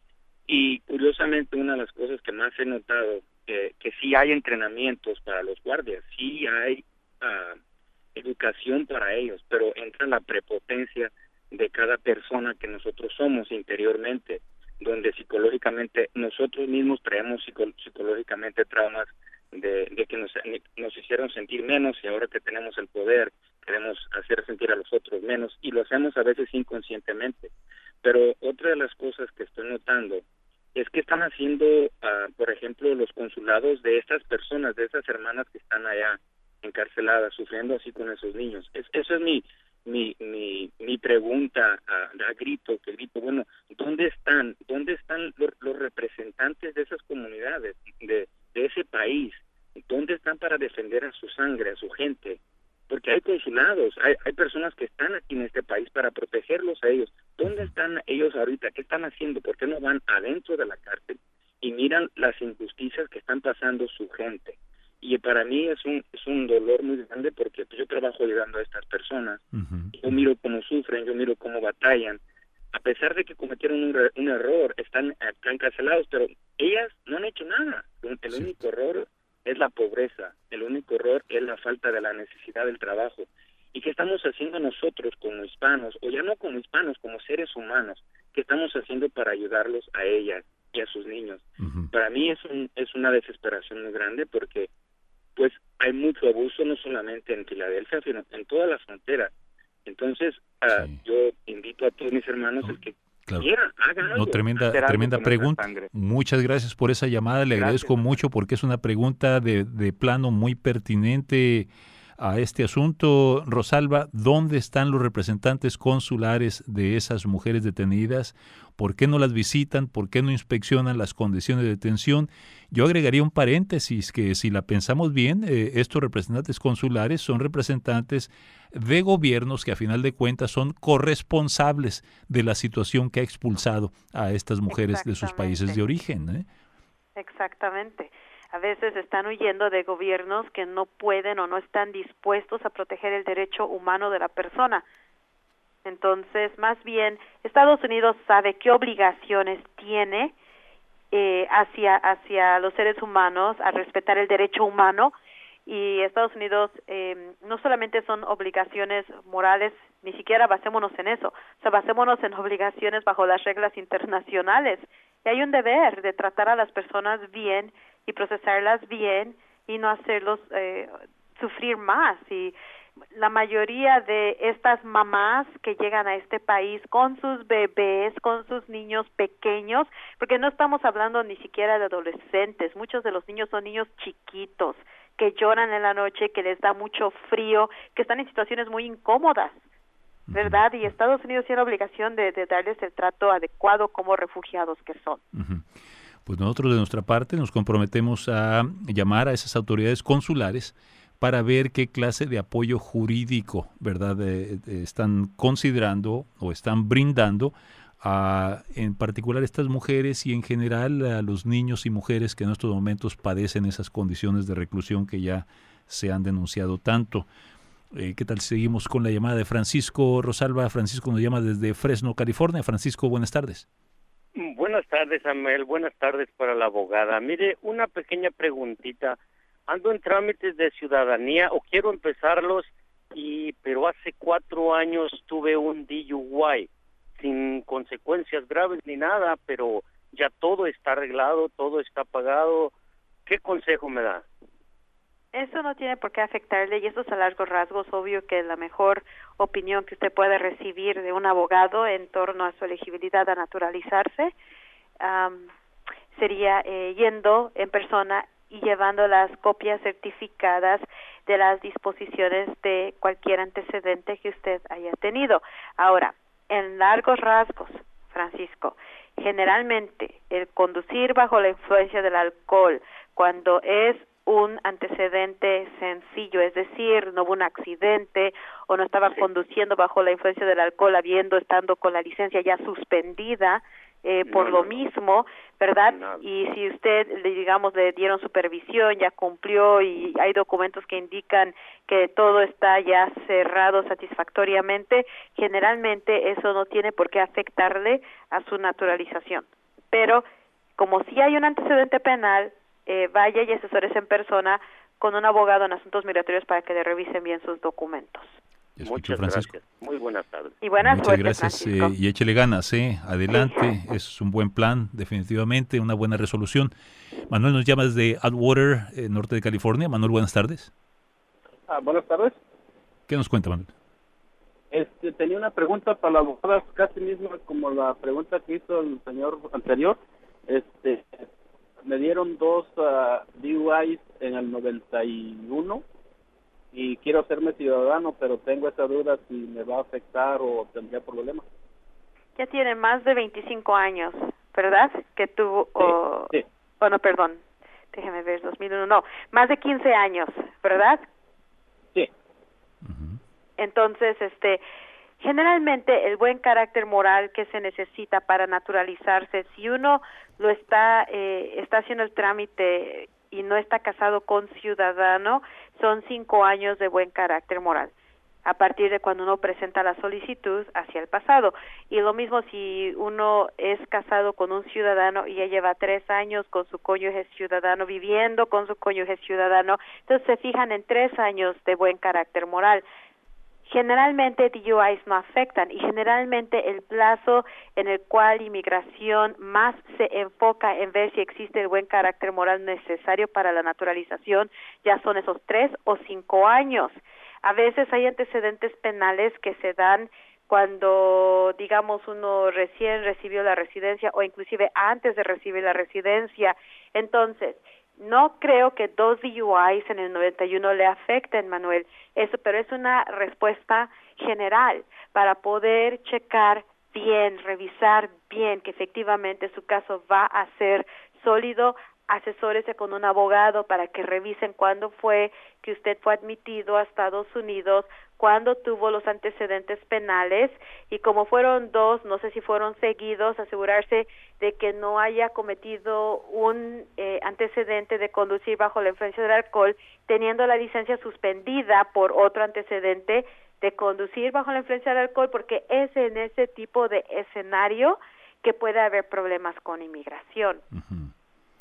Y curiosamente, una de las cosas que más he notado, eh, que sí hay entrenamientos para los guardias, sí hay uh, educación para ellos, pero entra la prepotencia de cada persona que nosotros somos interiormente, donde psicológicamente nosotros mismos traemos psico- psicológicamente traumas de, de que nos, nos hicieron sentir menos, y ahora que tenemos el poder queremos hacer sentir a los otros menos, y lo hacemos a veces inconscientemente. Pero otra de las cosas que estoy notando es que están haciendo, uh, por ejemplo, los consulados de estas personas, de esas hermanas que están allá encarceladas, sufriendo así con esos niños. Es, eso es mi mi mi, mi pregunta uh, a grito, que grito, bueno, ¿dónde están? ¿Dónde están los, los representantes de esas comunidades, de, de ese país? ¿Dónde están para defender a su sangre, a su gente? Porque hay consulados, hay, hay personas que están aquí en este país para protegerlos a ellos. ¿Dónde están ellos ahorita? ¿Qué están haciendo? ¿Por qué no van adentro de la cárcel y miran las injusticias que están pasando su gente? Y para mí es un es un dolor muy grande, porque yo trabajo ayudando a estas personas. Uh-huh. Yo miro cómo sufren, yo miro cómo batallan. A pesar de que cometieron un, un error, están acá encarcelados, pero ellas no han hecho nada. El único error es la pobreza, el único error es la falta de la necesidad del trabajo. ¿Y qué estamos haciendo nosotros como hispanos, o ya no como hispanos, como seres humanos? ¿Qué estamos haciendo para ayudarlos a ellas y a sus niños? Uh-huh. Para mí es, un, es una desesperación muy grande porque pues hay mucho abuso, no solamente en Filadelfia, sino en toda la frontera. Entonces, uh, sí. yo invito a todos mis hermanos no, el que claro. quieran, hagan algo. No, tremenda tremenda pregunta. Muchas gracias por esa llamada, le gracias. agradezco mucho porque es una pregunta de, de plano muy pertinente a este asunto. Rosalba, ¿dónde están los representantes consulares de esas mujeres detenidas? ¿Por qué no las visitan? ¿Por qué no inspeccionan las condiciones de detención? Yo agregaría un paréntesis que si la pensamos bien, eh, estos representantes consulares son representantes de gobiernos que a final de cuentas son corresponsables de la situación que ha expulsado a estas mujeres de sus países de origen, ¿eh? Exactamente. A veces están huyendo de gobiernos que no pueden o no están dispuestos a proteger el derecho humano de la persona. Entonces, más bien, Estados Unidos sabe qué obligaciones tiene eh, hacia hacia los seres humanos a respetar el derecho humano, y Estados Unidos eh, no solamente son obligaciones morales, ni siquiera basémonos en eso, o sea, basémonos en obligaciones bajo las reglas internacionales. Y hay un deber de tratar a las personas bien y procesarlas bien y no hacerlos eh, sufrir más. Y la mayoría de estas mamás que llegan a este país con sus bebés, con sus niños pequeños, porque no estamos hablando ni siquiera de adolescentes, muchos de los niños son niños chiquitos que lloran en la noche, que les da mucho frío, que están en situaciones muy incómodas, ¿verdad? Y Estados Unidos tiene la obligación de, de darles el trato adecuado como refugiados que son. Uh-huh. Pues nosotros de nuestra parte nos comprometemos a llamar a esas autoridades consulares para ver qué clase de apoyo jurídico, ¿verdad?, eh, eh, están considerando o están brindando a, en particular, estas mujeres y en general a los niños y mujeres que en estos momentos padecen esas condiciones de reclusión que ya se han denunciado tanto. Eh, ¿Qué tal si seguimos con la llamada de Francisco? Rosalba, Francisco nos llama desde Fresno, California. Francisco, buenas tardes. Buenas tardes, Amel. Buenas tardes para la abogada. Mire, una pequeña preguntita. Ando en trámites de ciudadanía o quiero empezarlos, y pero hace cuatro años tuve un D U I sin consecuencias graves ni nada, pero ya todo está arreglado, todo está pagado. ¿Qué consejo me da? Eso no tiene por qué afectarle, y eso es a largos rasgos. Obvio que la mejor opinión que usted puede recibir de un abogado en torno a su elegibilidad a naturalizarse um, sería eh, yendo en persona y llevando las copias certificadas de las disposiciones de cualquier antecedente que usted haya tenido. Ahora, en largos rasgos, Francisco, generalmente el conducir bajo la influencia del alcohol, cuando es un antecedente sencillo, es decir, no hubo un accidente o no estaba conduciendo bajo la influencia del alcohol habiendo estando con la licencia ya suspendida eh, por no, lo no, mismo, ¿verdad? No. Y si usted, digamos, le dieron supervisión, ya cumplió y hay documentos que indican que todo está ya cerrado satisfactoriamente, generalmente eso no tiene por qué afectarle a su naturalización. Pero como si hay un antecedente penal, Eh, vaya y asesores en persona con un abogado en asuntos migratorios para que le revisen bien sus documentos. Muchas Francisco. gracias. Muy buenas tardes. Y buenas Muchas suerte, gracias eh, y échele ganas, eh. Adelante, sí. Es un buen plan, definitivamente, una buena resolución. Manuel nos llama desde Atwater, eh, norte de California. Manuel, buenas tardes. Ah, buenas tardes. ¿Qué nos cuenta, Manuel? Este, tenía una pregunta para la abogada, casi misma como la pregunta que hizo el señor anterior. Este... Me dieron dos uh, D U Is en el noventa y uno y quiero hacerme ciudadano, pero tengo esa duda si me va a afectar o tendría problemas. Ya tiene más de veinticinco años, ¿verdad? Que tuvo, sí, oh, sí. oh, no, perdón, déjeme ver, dos mil uno, no, más de quince años, ¿verdad? Sí. Uh-huh. Entonces, este... generalmente el buen carácter moral que se necesita para naturalizarse, si uno lo está eh, está haciendo el trámite y no está casado con ciudadano, son cinco años de buen carácter moral a partir de cuando uno presenta la solicitud hacia el pasado. Y lo mismo si uno es casado con un ciudadano y ya lleva tres años con su cónyuge ciudadano, viviendo con su cónyuge ciudadano, entonces se fijan en tres años de buen carácter moral. Generalmente D U Is no afectan y generalmente el plazo en el cual inmigración más se enfoca en ver si existe el buen carácter moral necesario para la naturalización ya son esos tres o cinco años. A veces hay antecedentes penales que se dan cuando, digamos, uno recién recibió la residencia o inclusive antes de recibir la residencia. Entonces, no creo que dos D U Is en el noventa y uno le afecten, Manuel, eso, pero es una respuesta general para poder checar bien, revisar bien que efectivamente su caso va a ser sólido. Asesórese con un abogado para que revisen cuándo fue que usted fue admitido a Estados Unidos, cuándo tuvo los antecedentes penales y como fueron dos, no sé si fueron seguidos, asegurarse de que no haya cometido un eh, antecedente de conducir bajo la influencia del alcohol, teniendo la licencia suspendida por otro antecedente de conducir bajo la influencia del alcohol, porque es en ese tipo de escenario que puede haber problemas con inmigración. Uh-huh.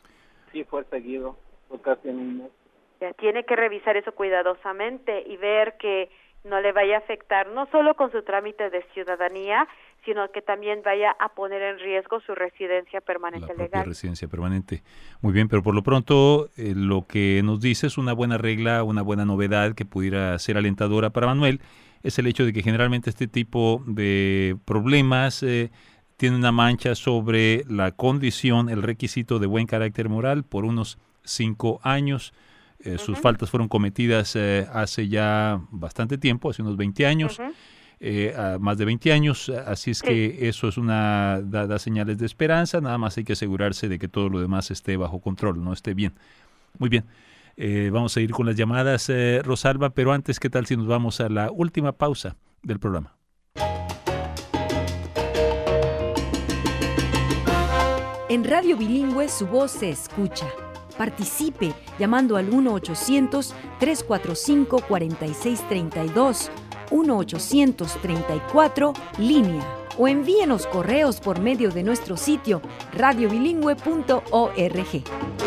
Sí, fue seguido, fue casi en un mes. Ya tiene que revisar eso cuidadosamente y ver que no le vaya a afectar no solo con su trámite de ciudadanía, sino que también vaya a poner en riesgo su residencia permanente la legal. Propia residencia permanente. Muy bien, pero por lo pronto eh, lo que nos dice es una buena regla, una buena novedad que pudiera ser alentadora para Manuel, es el hecho de que generalmente este tipo de problemas eh, tiene una mancha sobre la condición, el requisito de buen carácter moral por unos cinco años. Eh, uh-huh. Sus faltas fueron cometidas eh, hace ya bastante tiempo, hace unos veinte años, uh-huh. eh, más de veinte años, así es sí. que eso es una da, da señales de esperanza, nada más hay que asegurarse de que todo lo demás esté bajo control, no esté bien. Muy bien, eh, vamos a ir con las llamadas, eh, Rosalba, pero antes, ¿qué tal si nos vamos a la última pausa del programa? En Radio Bilingüe su voz se escucha. Participe llamando al uno ochocientos, tres cuatro cinco, cuatro seis tres dos, uno ochocientos treinta y cuatro, línea, o envíenos correos por medio de nuestro sitio radio bilingüe punto org.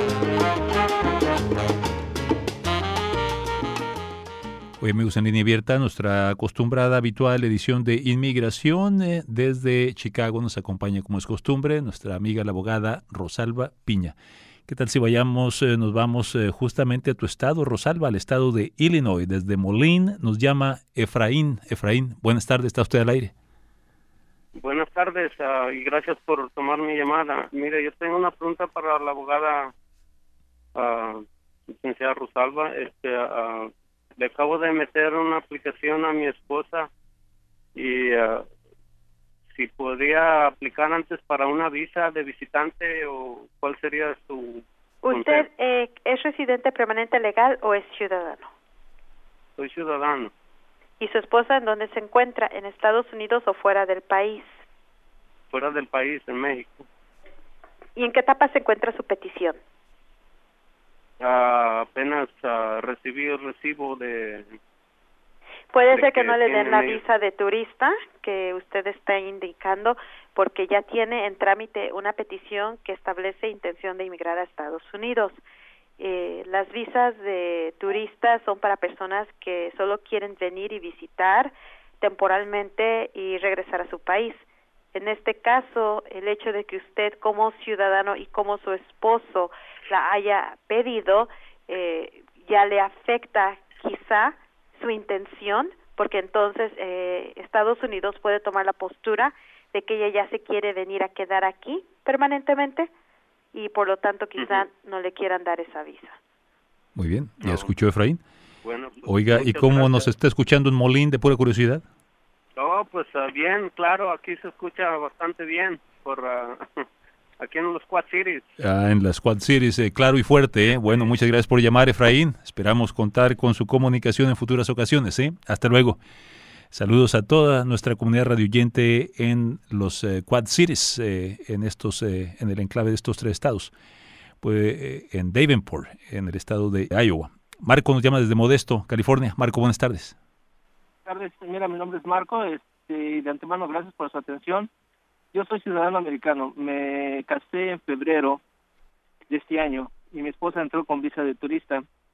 Hoy, amigos, en línea abierta, nuestra acostumbrada habitual edición de Inmigración. Eh, desde Chicago nos acompaña, como es costumbre, nuestra amiga la abogada Rosalba Piña. ¿Qué tal si vayamos, eh, nos vamos eh, justamente a tu estado, Rosalba, al estado de Illinois? Desde Moline nos llama Efraín. Efraín, buenas tardes, está usted al aire. Buenas tardes uh, y gracias por tomar mi llamada. Mire, yo tengo una pregunta para la abogada uh, licenciada Rosalba. Este, uh, le acabo de meter una aplicación a mi esposa y uh, si podría aplicar antes para una visa de visitante o cuál sería su... ¿Usted eh, es residente permanente legal o es ciudadano? Soy ciudadano. ¿Y su esposa en dónde se encuentra? ¿En Estados Unidos o fuera del país? Fuera del país, en México. ¿Y en qué etapa se encuentra su petición? Uh, apenas uh, recibí el recibo de... Puede de ser que, que no le den la mi... visa de turista que usted está indicando porque ya tiene en trámite una petición que establece intención de inmigrar a Estados Unidos. Eh, las visas de turistas son para personas que solo quieren venir y visitar temporalmente y regresar a su país. En este caso, el hecho de que usted como ciudadano y como su esposo la haya pedido, eh, ya le afecta quizá su intención, porque entonces eh, Estados Unidos puede tomar la postura de que ella ya se quiere venir a quedar aquí permanentemente y por lo tanto quizá uh-huh. no le quieran dar esa visa. Muy bien, ¿ya no. escuchó Efraín? Bueno, oiga, ¿y cómo gracias. Nos está escuchando en Molín, de pura curiosidad? Oh, pues uh, bien, claro, aquí se escucha bastante bien, por uh, aquí en los Quad Cities. Ah, en las Quad Cities, eh, claro y fuerte. ¿eh? Bueno, muchas gracias por llamar, Efraín. Esperamos contar con su comunicación en futuras ocasiones. ¿eh? Hasta luego. Saludos a toda nuestra comunidad radioyente en los eh, Quad Cities, eh, en estos, eh, en el enclave de estos tres estados, pues, eh, en Davenport, en el estado de Iowa. Marco nos llama desde Modesto, California. Marco, buenas tardes. Buenas tardes, mira, mi nombre es Marco, este, de antemano gracias por su atención. Yo soy ciudadano americano, me casé en febrero de este año y mi esposa entró con visa de turista.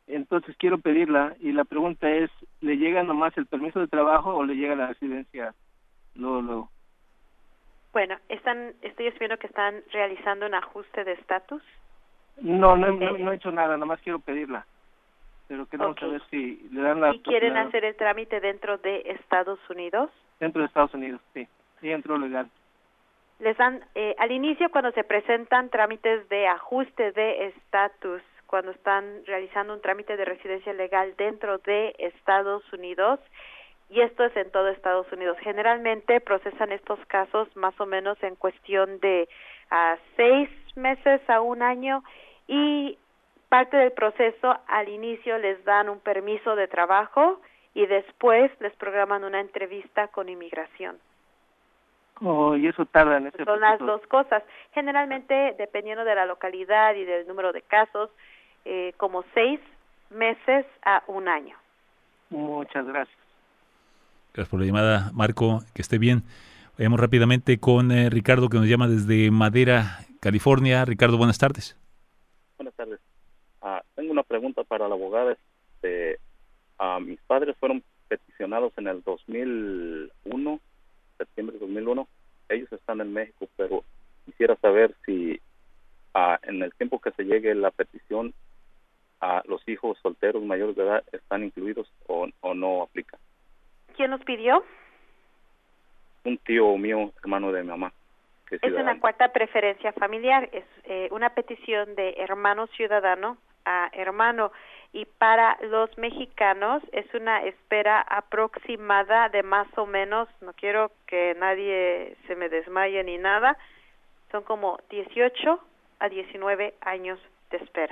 Entonces quiero pedirla y la pregunta es, ¿le llega nomás el permiso de trabajo o le llega la residencia luego, luego? Bueno, están, estoy asumiendo que están realizando un ajuste de estatus. No, no, no, no he hecho nada, nomás quiero pedirla. Pero queremos Okay. saber si le dan la... ¿Y quieren la, hacer el trámite dentro de Estados Unidos? Dentro de Estados Unidos, sí. Sí, entró legal. Les dan, eh, al inicio cuando se presentan trámites de ajuste de estatus, cuando están realizando un trámite de residencia legal dentro de Estados Unidos, y esto es en todo Estados Unidos. Generalmente procesan estos casos más o menos en cuestión de uh, seis meses a un año, y parte del proceso al inicio les dan un permiso de trabajo y después les programan una entrevista con inmigración. Oh, y eso tarda en ese Son proceso. las dos cosas. Generalmente, dependiendo de la localidad y del número de casos, eh, como seis meses a un año. Muchas gracias. Gracias por la llamada, Marco, que esté bien. Vayamos rápidamente con eh, Ricardo, que nos llama desde Madera, California. Ricardo, buenas tardes. Buenas tardes. Uh, tengo una pregunta para la abogada. Este, uh, mis padres fueron peticionados en el dos mil uno, septiembre de dos mil uno. Ellos están en México, pero quisiera saber si uh, en el tiempo que se llegue la petición, uh, los hijos solteros mayores de edad están incluidos o, o no aplica. ¿Quién nos pidió? Un tío mío, hermano de mi mamá. Que es Es ciudadano. una cuarta preferencia familiar, es eh, una petición de hermano ciudadano a hermano, y para los mexicanos es una espera aproximada de más o menos, no quiero que nadie se me desmaye ni nada, son como dieciocho a diecinueve años de espera.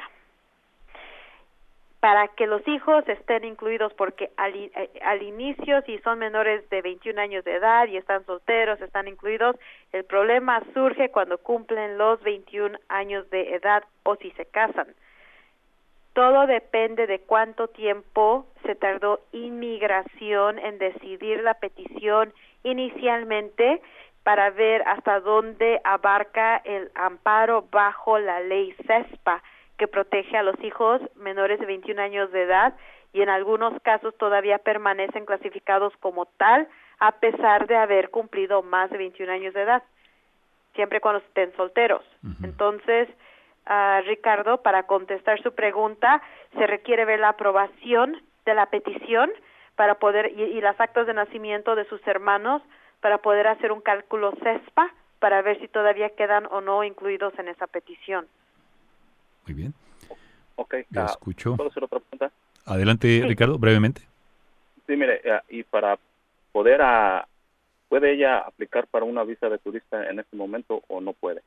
Para que los hijos estén incluidos, porque al, al inicio, si son menores de veintiún años de edad y están solteros, están incluidos, el problema surge cuando cumplen los veintiún años de edad o si se casan. Todo depende de cuánto tiempo se tardó inmigración en decidir la petición inicialmente, para ver hasta dónde abarca el amparo bajo la ley CESPA, que protege a los hijos menores de veintiún años de edad, y en algunos casos todavía permanecen clasificados como tal a pesar de haber cumplido más de veintiún años de edad, siempre cuando estén solteros. Uh-huh. Entonces, uh, Ricardo, para contestar su pregunta, se requiere ver la aprobación de la petición para poder y, y las actas de nacimiento de sus hermanos para poder hacer un cálculo CESPA para ver si todavía quedan o no incluidos en esa petición. Muy bien. Ok, ya uh, escucho. ¿Puedo hacer otra pregunta? Adelante, sí. Ricardo, brevemente. Sí, mire, uh, y para poder, uh, ¿puede ella aplicar para una visa de turista en este momento o no puede?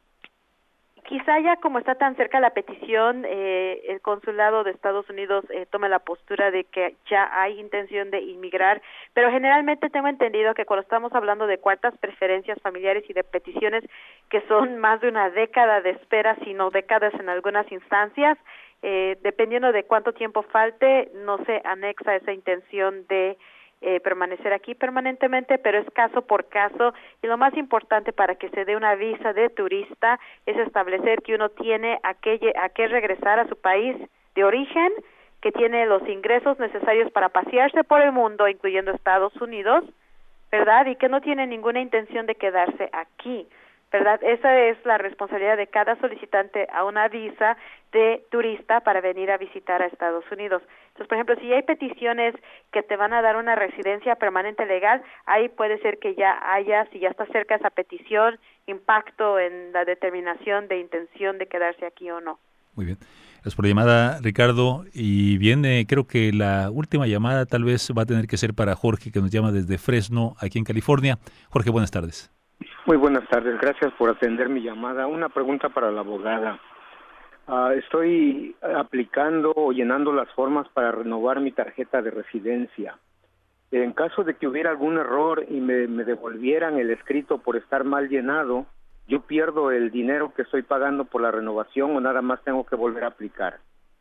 Quizá ya como está tan cerca la petición, eh, el consulado de Estados Unidos eh, tome la postura de que ya hay intención de inmigrar, pero generalmente tengo entendido que cuando estamos hablando de cuartas preferencias familiares y de peticiones que son más de una década de espera, sino décadas en algunas instancias, eh, dependiendo de cuánto tiempo falte, no se anexa esa intención de Eh, permanecer aquí permanentemente, pero es caso por caso, y lo más importante para que se dé una visa de turista es establecer que uno tiene a qué, a qué regresar a su país de origen, que tiene los ingresos necesarios para pasearse por el mundo, incluyendo Estados Unidos, ¿verdad? Y que no tiene ninguna intención de quedarse aquí, ¿verdad? Esa es la responsabilidad de cada solicitante a una visa de turista para venir a visitar a Estados Unidos. Entonces, por ejemplo, si hay peticiones que te van a dar una residencia permanente legal, ahí puede ser que ya haya, si ya está cerca esa petición, impacto en la determinación de intención de quedarse aquí o no. Muy bien. Gracias por la llamada, Ricardo. Y bien, eh, creo que la última llamada tal vez va a tener que ser para Jorge, que nos llama desde Fresno, aquí en California. Jorge, buenas tardes. Muy buenas tardes, gracias por atender mi llamada. Una pregunta para la abogada. Uh, estoy aplicando o llenando las formas para renovar mi tarjeta de residencia. En caso de que hubiera algún error y me, me devolvieran el escrito por estar mal llenado, ¿yo pierdo el dinero que estoy pagando por la renovación o nada más tengo que volver a aplicar?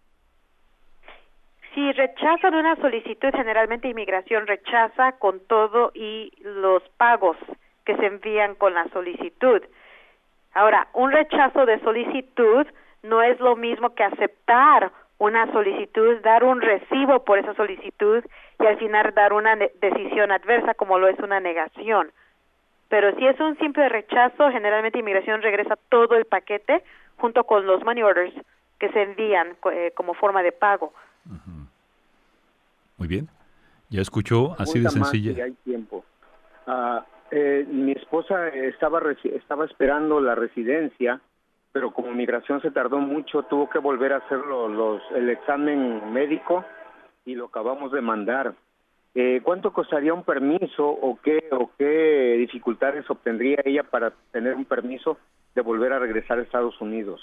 Si rechazan una solicitud, generalmente inmigración rechaza con todo y los pagos que se envían con la solicitud. Ahora, un rechazo de solicitud no es lo mismo que aceptar una solicitud, dar un recibo por esa solicitud y al final dar una decisión adversa como lo es una negación. Pero si es un simple rechazo, generalmente inmigración regresa todo el paquete junto con los money orders que se envían eh, como forma de pago. Uh-huh. Muy bien. Ya escuchó, así de sencilla. Si hay tiempo. Uh, eh, mi esposa estaba estaba esperando la residencia, pero como migración se tardó mucho, tuvo que volver a hacer los, los, el examen médico y lo acabamos de mandar. Eh, ¿Cuánto costaría un permiso o qué o qué dificultades obtendría ella para tener un permiso de volver a regresar a Estados Unidos?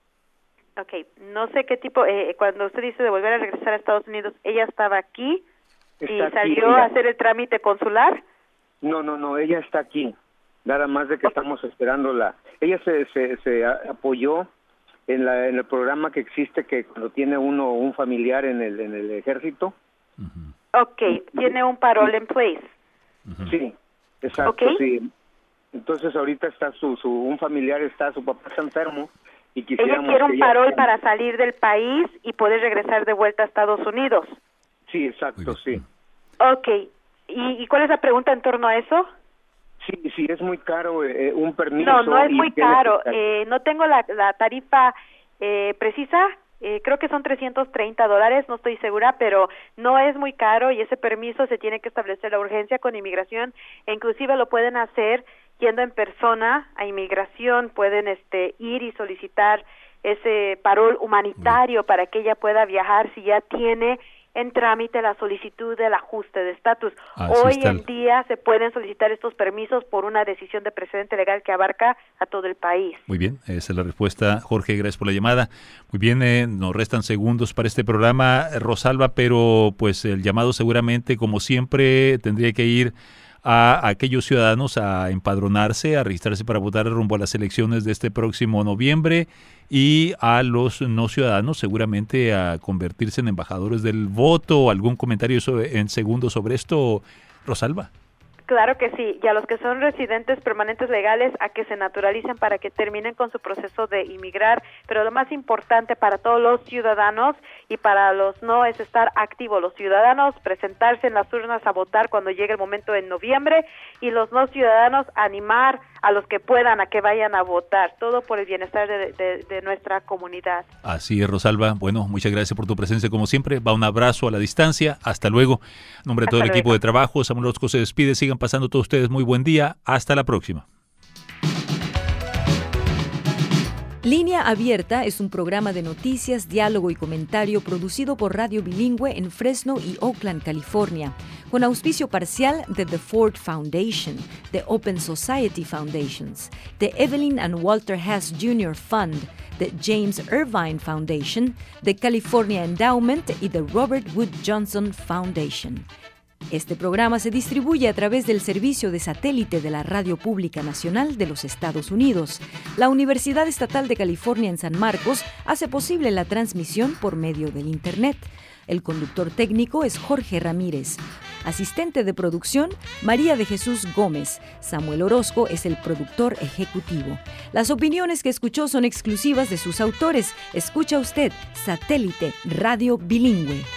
Okay, no sé qué tipo, eh, cuando usted dice de volver a regresar a Estados Unidos, ¿ella estaba aquí está y aquí, salió ella. a hacer el trámite consular? No, no, no, ella está aquí, nada más de que okay. estamos esperándola. Ella se, se, se apoyó en, la, en el programa que existe que cuando tiene uno un familiar en el, en el ejército. Uh-huh. Okay, tiene un parole en place. Uh-huh. Sí, exacto, okay. sí. Entonces ahorita está su, su, un familiar está, su papá está enfermo y quisiéramos... Ella quiere un que parole ella... para salir del país y poder regresar de vuelta a Estados Unidos. Sí, exacto, sí. Okay, ¿Y, ¿y cuál es la pregunta en torno a eso? Sí, sí, es muy caro eh, un permiso. No, no es y muy caro. Eh, no tengo la, la tarifa eh, precisa. Eh, creo que son trescientos treinta dólares, no estoy segura, pero no es muy caro y ese permiso se tiene que establecer la urgencia con inmigración e inclusive lo pueden hacer yendo en persona a inmigración, pueden este ir y solicitar ese parol humanitario mm. para que ella pueda viajar si ya tiene en trámite la solicitud del ajuste de estatus. Hoy en el... día se pueden solicitar estos permisos por una decisión de precedente legal que abarca a todo el país. Muy bien, esa es la respuesta. Jorge, gracias por la llamada. Muy bien, eh, nos restan segundos para este programa, Rosalba, pero pues el llamado seguramente, como siempre, tendría que ir a aquellos ciudadanos a empadronarse, a registrarse para votar rumbo a las elecciones de este próximo noviembre y a los no ciudadanos seguramente a convertirse en embajadores del voto. ¿Algún comentario sobre, en segundos sobre esto, Rosalba? Claro que sí, y a los que son residentes permanentes legales a que se naturalicen para que terminen con su proceso de inmigrar, pero lo más importante para todos los ciudadanos y para los no es estar activos, los ciudadanos presentarse en las urnas a votar cuando llegue el momento en noviembre y los no ciudadanos animar a los que puedan a que vayan a votar, todo por el bienestar de, de, de nuestra comunidad. Así es, Rosalba. Bueno, muchas gracias por tu presencia como siempre. Va un abrazo a la distancia. Hasta luego. En nombre de todo el equipo de trabajo, Samuel Orozco se despide. Sigan pasando todos ustedes muy buen día. Hasta la próxima. Línea Abierta es un programa de noticias, diálogo y comentario producido por Radio Bilingüe en Fresno y Oakland, California, con auspicio parcial de The Ford Foundation, The Open Society Foundations, The Evelyn and Walter Hess junior Fund, The James Irvine Foundation, The California Endowment y The Robert Wood Johnson Foundation. Este programa se distribuye a través del servicio de satélite de la Radio Pública Nacional de los Estados Unidos. La Universidad Estatal de California en San Marcos hace posible la transmisión por medio del Internet. El conductor técnico es Jorge Ramírez. Asistente de producción, María de Jesús Gómez. Samuel Orozco es el productor ejecutivo. Las opiniones que escuchó son exclusivas de sus autores. Escucha usted Satélite Radio Bilingüe.